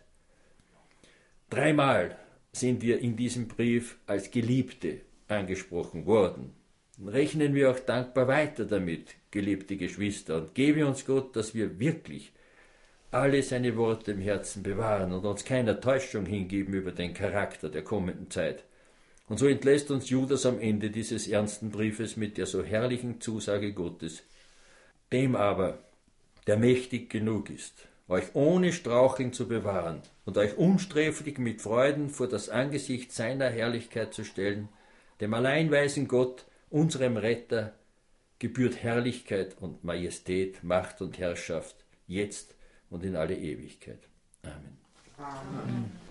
Dreimal sind wir in diesem Brief als Geliebte angesprochen worden. Rechnen wir auch dankbar weiter damit, geliebte Geschwister, und gebe uns Gott, dass wir wirklich alle seine Worte im Herzen bewahren und uns keiner Täuschung hingeben über den Charakter der kommenden Zeit. Und so entlässt uns Judas am Ende dieses ernsten Briefes mit der so herrlichen Zusage Gottes. Dem aber, der mächtig genug ist, euch ohne Straucheln zu bewahren und euch unsträflich mit Freuden vor das Angesicht seiner Herrlichkeit zu stellen, dem alleinweisen Gott, unserem Retter, gebührt Herrlichkeit und Majestät, Macht und Herrschaft, jetzt und in alle Ewigkeit. Amen. Amen.